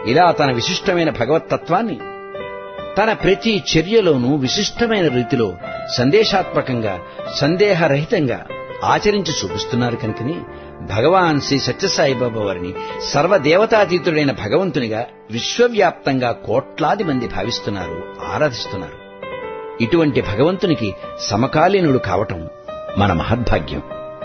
ఇలా తన విశిష్టమైన భగవత్తత్వాన్ని తన ప్రతి చర్యలోనూ విశిష్టమైన రీతిలో సందేశాత్మకంగా సందేహరహితంగా ఆచరించి చూపిస్తున్నారు కనుకని భగవాన్ శ్రీ సత్యసాయిబాబా వారిని సర్వదేవతాతీతుడైన భగవంతునిగా విశ్వవ్యాప్తంగా కోట్లాది మంది భావిస్తున్నారు, ఆరాధిస్తున్నారు. ఇటువంటి భగవంతునికి సమకాలీనుడు కావటం మన మహద్భాగ్యం.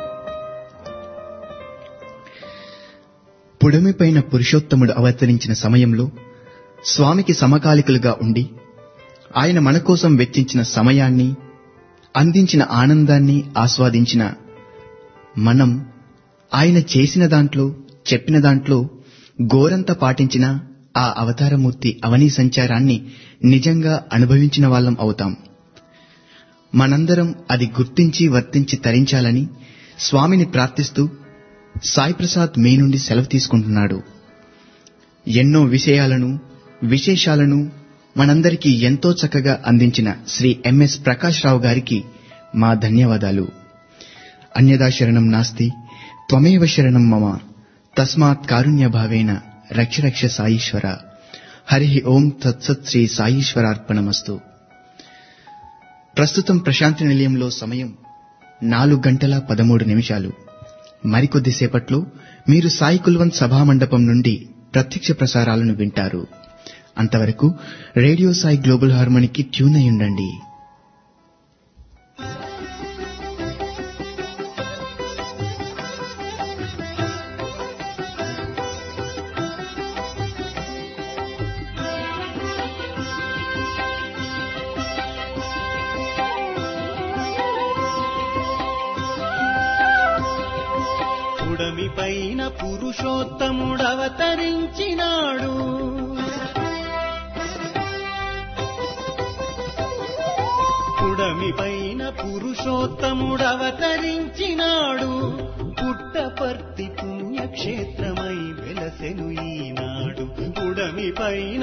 పుడమిపైన పురుషోత్తముడు అవతరించిన సమయంలో స్వామికి సమకాలికులుగా ఉండి ఆయన మన కోసం వెచ్చించిన సమయాన్ని, అందించిన ఆనందాన్ని ఆస్వాదించిన మనం ఆయన చేసిన దాంట్లో, చెప్పిన దాంట్లో గోరంత పాటించిన ఆ అవతారమూర్తి అవనీ సంచారాన్ని నిజంగా అనుభవించిన వాళ్ళం అవుతాం. మనందరం అది గుర్తించి వర్తించి తరించాలని స్వామిని ప్రార్థిస్తూ సాయిప్రసాద్ మీ నుండి సెలవు తీసుకుంటున్నాడు. ఎన్నో విషయాలను, విశేషాలను మనందరికీ ఎంతో చక్కగా అందించిన శ్రీ ఎంఎస్ ప్రకాష్ రావు గారికి మా ధన్యవాదాలు. అన్యదా శరణం నాస్తి త్వమేవ శరణం మమ తస్మాత్ కారుణ్యభావేన రక్ష రక్ష సాయీశ్వర. హరి ఓం తత్సత్ శ్రీ సాయీశ్వరార్పణమస్తు. ప్రస్తుతం ప్రశాంతి నిలయంలో సమయం నాలుగు గంటల పదమూడు నిమిషాలు. మరికొద్దిసేపట్లో మీరు సాయి కుల్వంత్ సభామండపం నుండి ప్రత్యక్ష ప్రసారాలను వింటారు. అంతవరకు రేడియో సాయి గ్లోబల్ హార్మోనికి ట్యూన్ అయి ఉండండి. పుడమిపైన పురుషోత్తముడవతరించినాడు, పుడమిపైన పురుషోత్తముడవతరించినాడు. పుట్టపర్తి పుణ్యక్షేత్రమై వెలసెను ఈనాడు. పుడమిపైన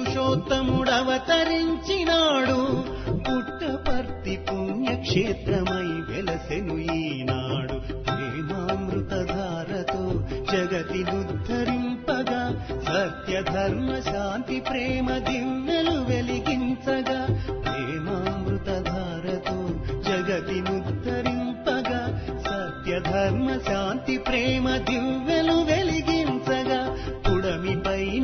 పురుషోత్తముడవతరించినాడు. పుట్టపర్తి పుణ్యక్షేత్రమై వెలసెను ఈనాడు. ప్రేమామృతధారతో జగతినుద్ధరింపగా, సత్యధర్మ శాంతి ప్రేమ దివ్యలు వెలిగించగా, ప్రేమామృతధారతో జగతినుద్ధరింపగా, సత్యధర్మ శాంతి ప్రేమ దివ్యలు వెలిగించగా, పుడమిపైన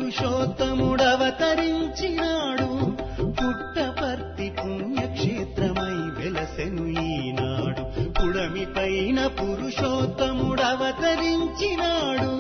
పురుషోత్తముడవతరించినాడు. పుట్టపర్తి పుణ్యక్షేత్రమై వెలసెను ఈనాడు. పుడమిపైన పురుషోత్తముడవతరించినాడు.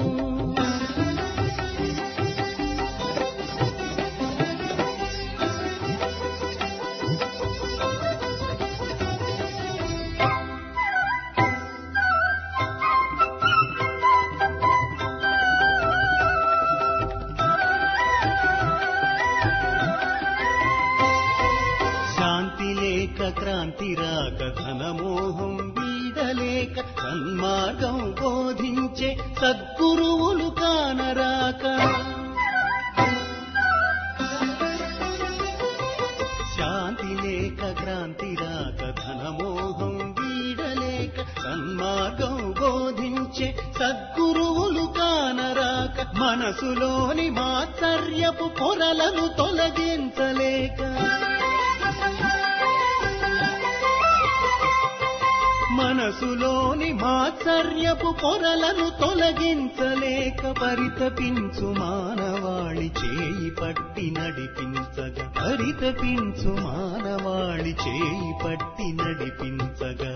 క్రాంతి రాక, ధనమోహం వీడలేక, సన్మార్గం బోధించే సద్గురువులు కానరాక, శాంతి లేక క్రాంతి రాక, ధనమోహం వీడలేక, సన్మార్గం బోధించే సద్గురువులు కానరాక, మనసులోని మాత్సర్యపు పొరలను తొలగించలేక, మనసులోని మాత్సర్యపు పొరలను తొలగించలేక, పరితపించు మానవాళి చేయి పట్టి నడిపించగా, పరితపించు మానవాళి చేయి పట్టి నడిపించగా,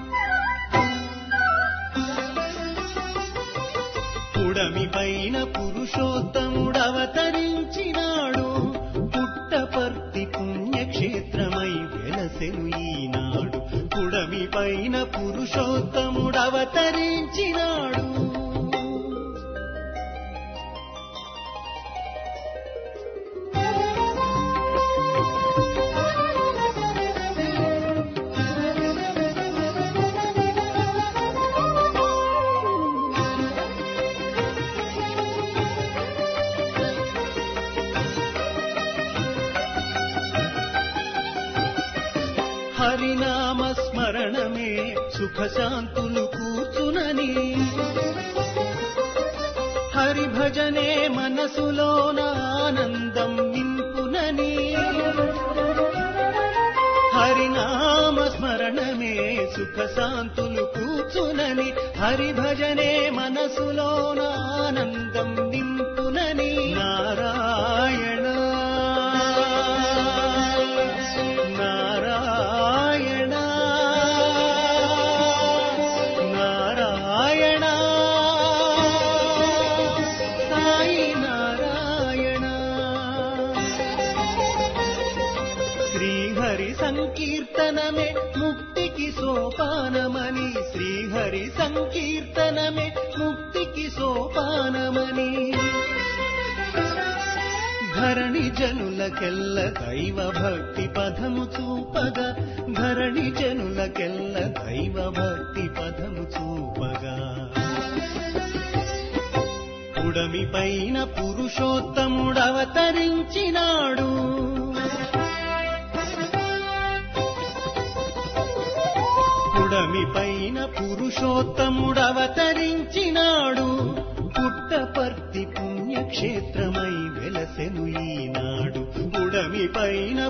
పుడమిపైన పురుషోత్తముడవతరించినాడు. పుట్టపర్తి పుణ్యక్షేత్రమై వెలసెను ఈనాడు. పుడమిపైన పురుషోత్తముడవతరించినాడు. హరినామ స్మరణమే సుఖశాంతులు కూర్చునని, హరి భజనే మనసులోన ఆనందం నింపునని, హరినామ స్మరణమే సుఖ శాంతులు కూర్చునని, హరి భజనే మనసులోన ఆనందం నింపునని. నారాయణ నారాయణ నారాయణ సాయి నారాయణ. శ్రీహరి సంకీర్తనమే ముక్తికి సోపానమని, శ్రీహరి సంకీర్తనమే ముక్తికి సోపానమని. ధరణి జనులకెల్ల దైవ భక్తి పదము చూపగా, ధరణి జనులకెల్ల దైవ భక్తి పదము చూపగా. పుడమి పైన పురుషోత్తముడవతరించినాడు, పుడమి పైన పురుషోత్తముడవతరించినాడు. పుట్టపర్తి పుణ్యక్షేత్రమై వెలసెను ఈనాడు, పుడమి పైన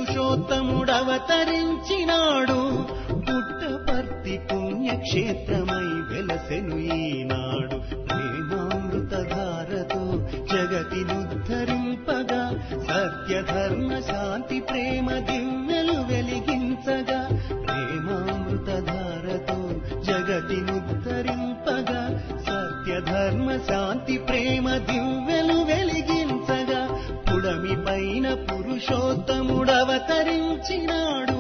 పురుషోత్తముడవతరించినాడు. పుట్టపర్తి పుణ్యక్షేత్రమై వెలసెను ఈనాడు. ప్రేమామృతధారతో జగతినుద్ధరింపగా, సత్యధర్మ శాంతి ప్రేమ దివ్యలు వెలిగించగా. ప్రేమామృతధారతో జగతినుద్ధరింపగా, సత్యధర్మ శాంతి ప్రేమ దివ్యలు వెలిగించగా. పుడమి పైన పురుషోత్తముడవతరించినాడు.